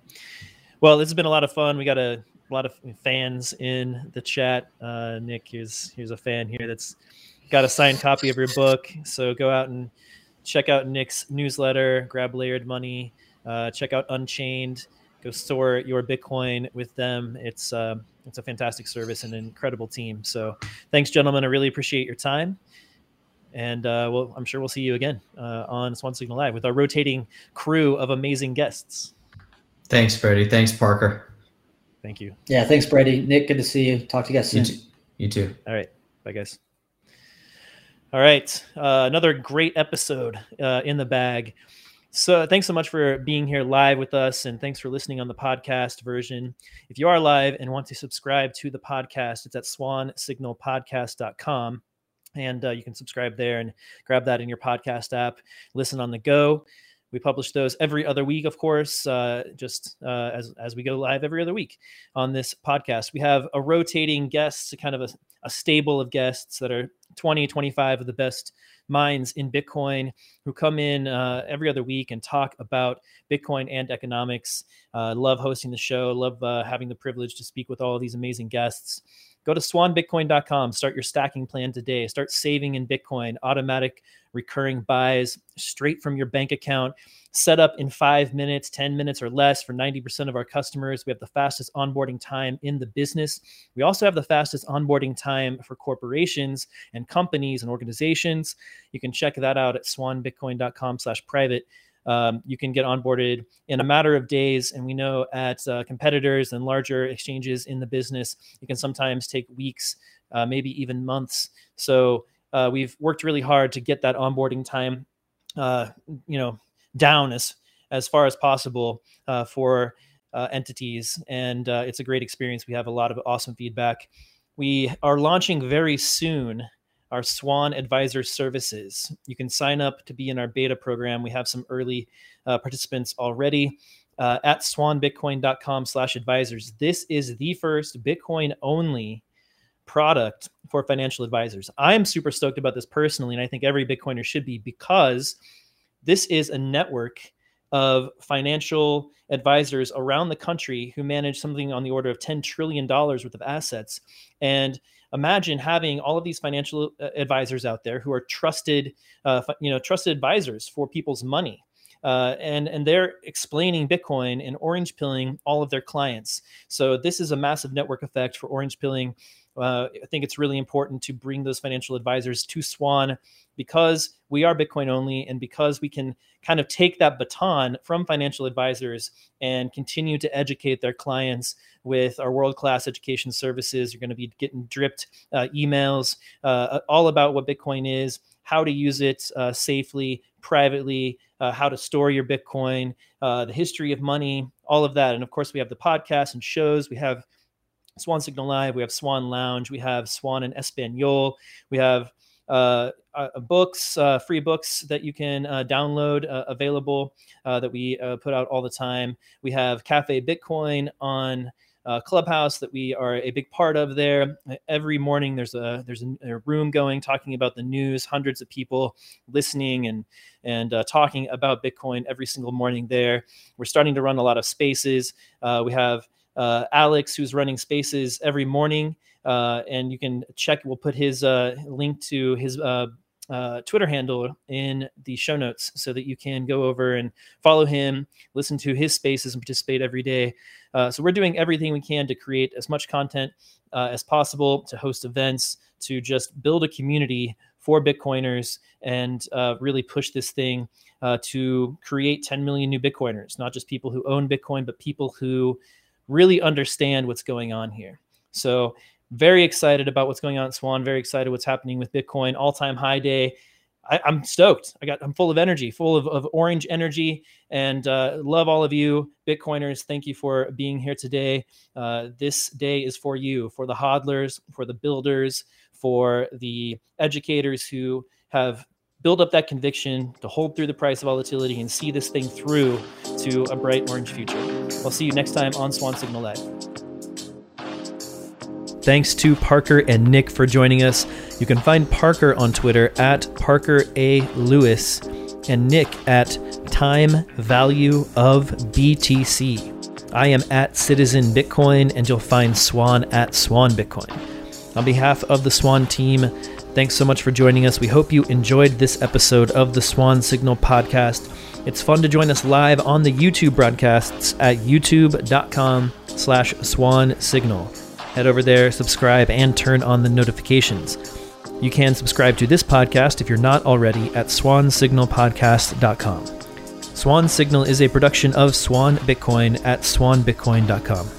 Well, this has been a lot of fun. We got a lot of fans in the chat. Nick, here's a fan here that's got a signed copy of your book. So go out and check out Nick's newsletter, grab Layered Money, check out Unchained, go store your Bitcoin with them. It's a fantastic service and an incredible team. So thanks, gentlemen. I really appreciate your time. And I'm sure we'll see you again on Swan Signal Live with our rotating crew of amazing guests. Thanks, Brady. Thanks, Parker. Thank you. Yeah, thanks, Brady. Nick, good to see you. Talk to you guys soon. You too. All right. Bye, guys. All right. Another great episode in the bag. So thanks so much for being here live with us, and thanks for listening on the podcast version. If you are live and want to subscribe to the podcast, it's at swansignalpodcast.com. And you can subscribe there and grab that in your podcast app. Listen on the go. We publish those every other week, of course, as we go live every other week on this podcast. We have a rotating guests, kind of a stable of guests that are 25 of the best minds in Bitcoin who come in every other week and talk about Bitcoin and economics. Love hosting the show. Love having the privilege to speak with all of these amazing guests. Go to swanbitcoin.com. Start your stacking plan today. Start saving in Bitcoin. Automatic recurring buys straight from your bank account. Set up in 5 minutes, 10 minutes or less for 90% of our customers. We have the fastest onboarding time in the business. We also have the fastest onboarding time for corporations and companies and organizations. You can check that out at swanbitcoin.com/private. You can get onboarded in a matter of days. And we know at competitors and larger exchanges in the business, it can sometimes take weeks, maybe even months. So we've worked really hard to get that onboarding time, down as far as possible for entities. And it's a great experience. We have a lot of awesome feedback. We are launching very soon our Swan Advisor services. You can sign up to be in our beta program. We have some early participants already at swanbitcoin.com/advisors. This is the first Bitcoin only product for financial advisors. I'm super stoked about this personally, and I think every Bitcoiner should be, because this is a network of financial advisors around the country who manage something on the order of $10 trillion worth of assets. And imagine having all of these financial advisors out there who are trusted advisors for people's money. And they're explaining Bitcoin and orange pilling all of their clients. So this is a massive network effect for orange pilling. I think it's really important to bring those financial advisors to Swan, because we are Bitcoin only, and because we can kind of take that baton from financial advisors and continue to educate their clients with our world-class education services. You're going to be getting dripped emails all about what Bitcoin is, how to use it safely, privately, how to store your Bitcoin, the history of money, all of that. And of course, we have the podcasts and shows. We have Swan Signal Live, we have Swan Lounge, we have Swan in Espanol, we have books, free books that you can download available that we put out all the time. We have Cafe Bitcoin on Clubhouse that we are a big part of there. Every morning there's a room going, talking about the news, hundreds of people listening and talking about Bitcoin every single morning there. We're starting to run a lot of spaces. We have Alex, who's running spaces every morning, and you can check. We'll put his link to his Twitter handle in the show notes so that you can go over and follow him, listen to his spaces, and participate every day. So we're doing everything we can to create as much content as possible, to host events, to just build a community for Bitcoiners, and really push this thing to create 10 million new Bitcoiners, not just people who own Bitcoin, but people who really understand what's going on here. So very excited about what's going on at Swan. Very excited what's happening with Bitcoin. All-time high day. I'm stoked. I'm full of energy, full of orange energy, and love all of you Bitcoiners. Thank you for being here today. This day is for you, for the hodlers, for the builders, for the educators who have built up that conviction to hold through the price volatility and see this thing through to a bright orange future. I'll see you next time on Swan Signal Live. Thanks to Parker and Nick for joining us. You can find Parker on Twitter at Parker A. Lewis and Nick at Time Value of BTC. I am at Citizen Bitcoin, and you'll find Swan at Swan Bitcoin. On behalf of the Swan team, thanks so much for joining us. We hope you enjoyed this episode of the Swan Signal podcast. It's fun to join us live on the YouTube broadcasts at youtube.com/Swan Signal. Head over there, subscribe, and turn on the notifications. You can subscribe to this podcast if you're not already at swansignalpodcast.com. Swan Signal is a production of Swan Bitcoin at swanbitcoin.com.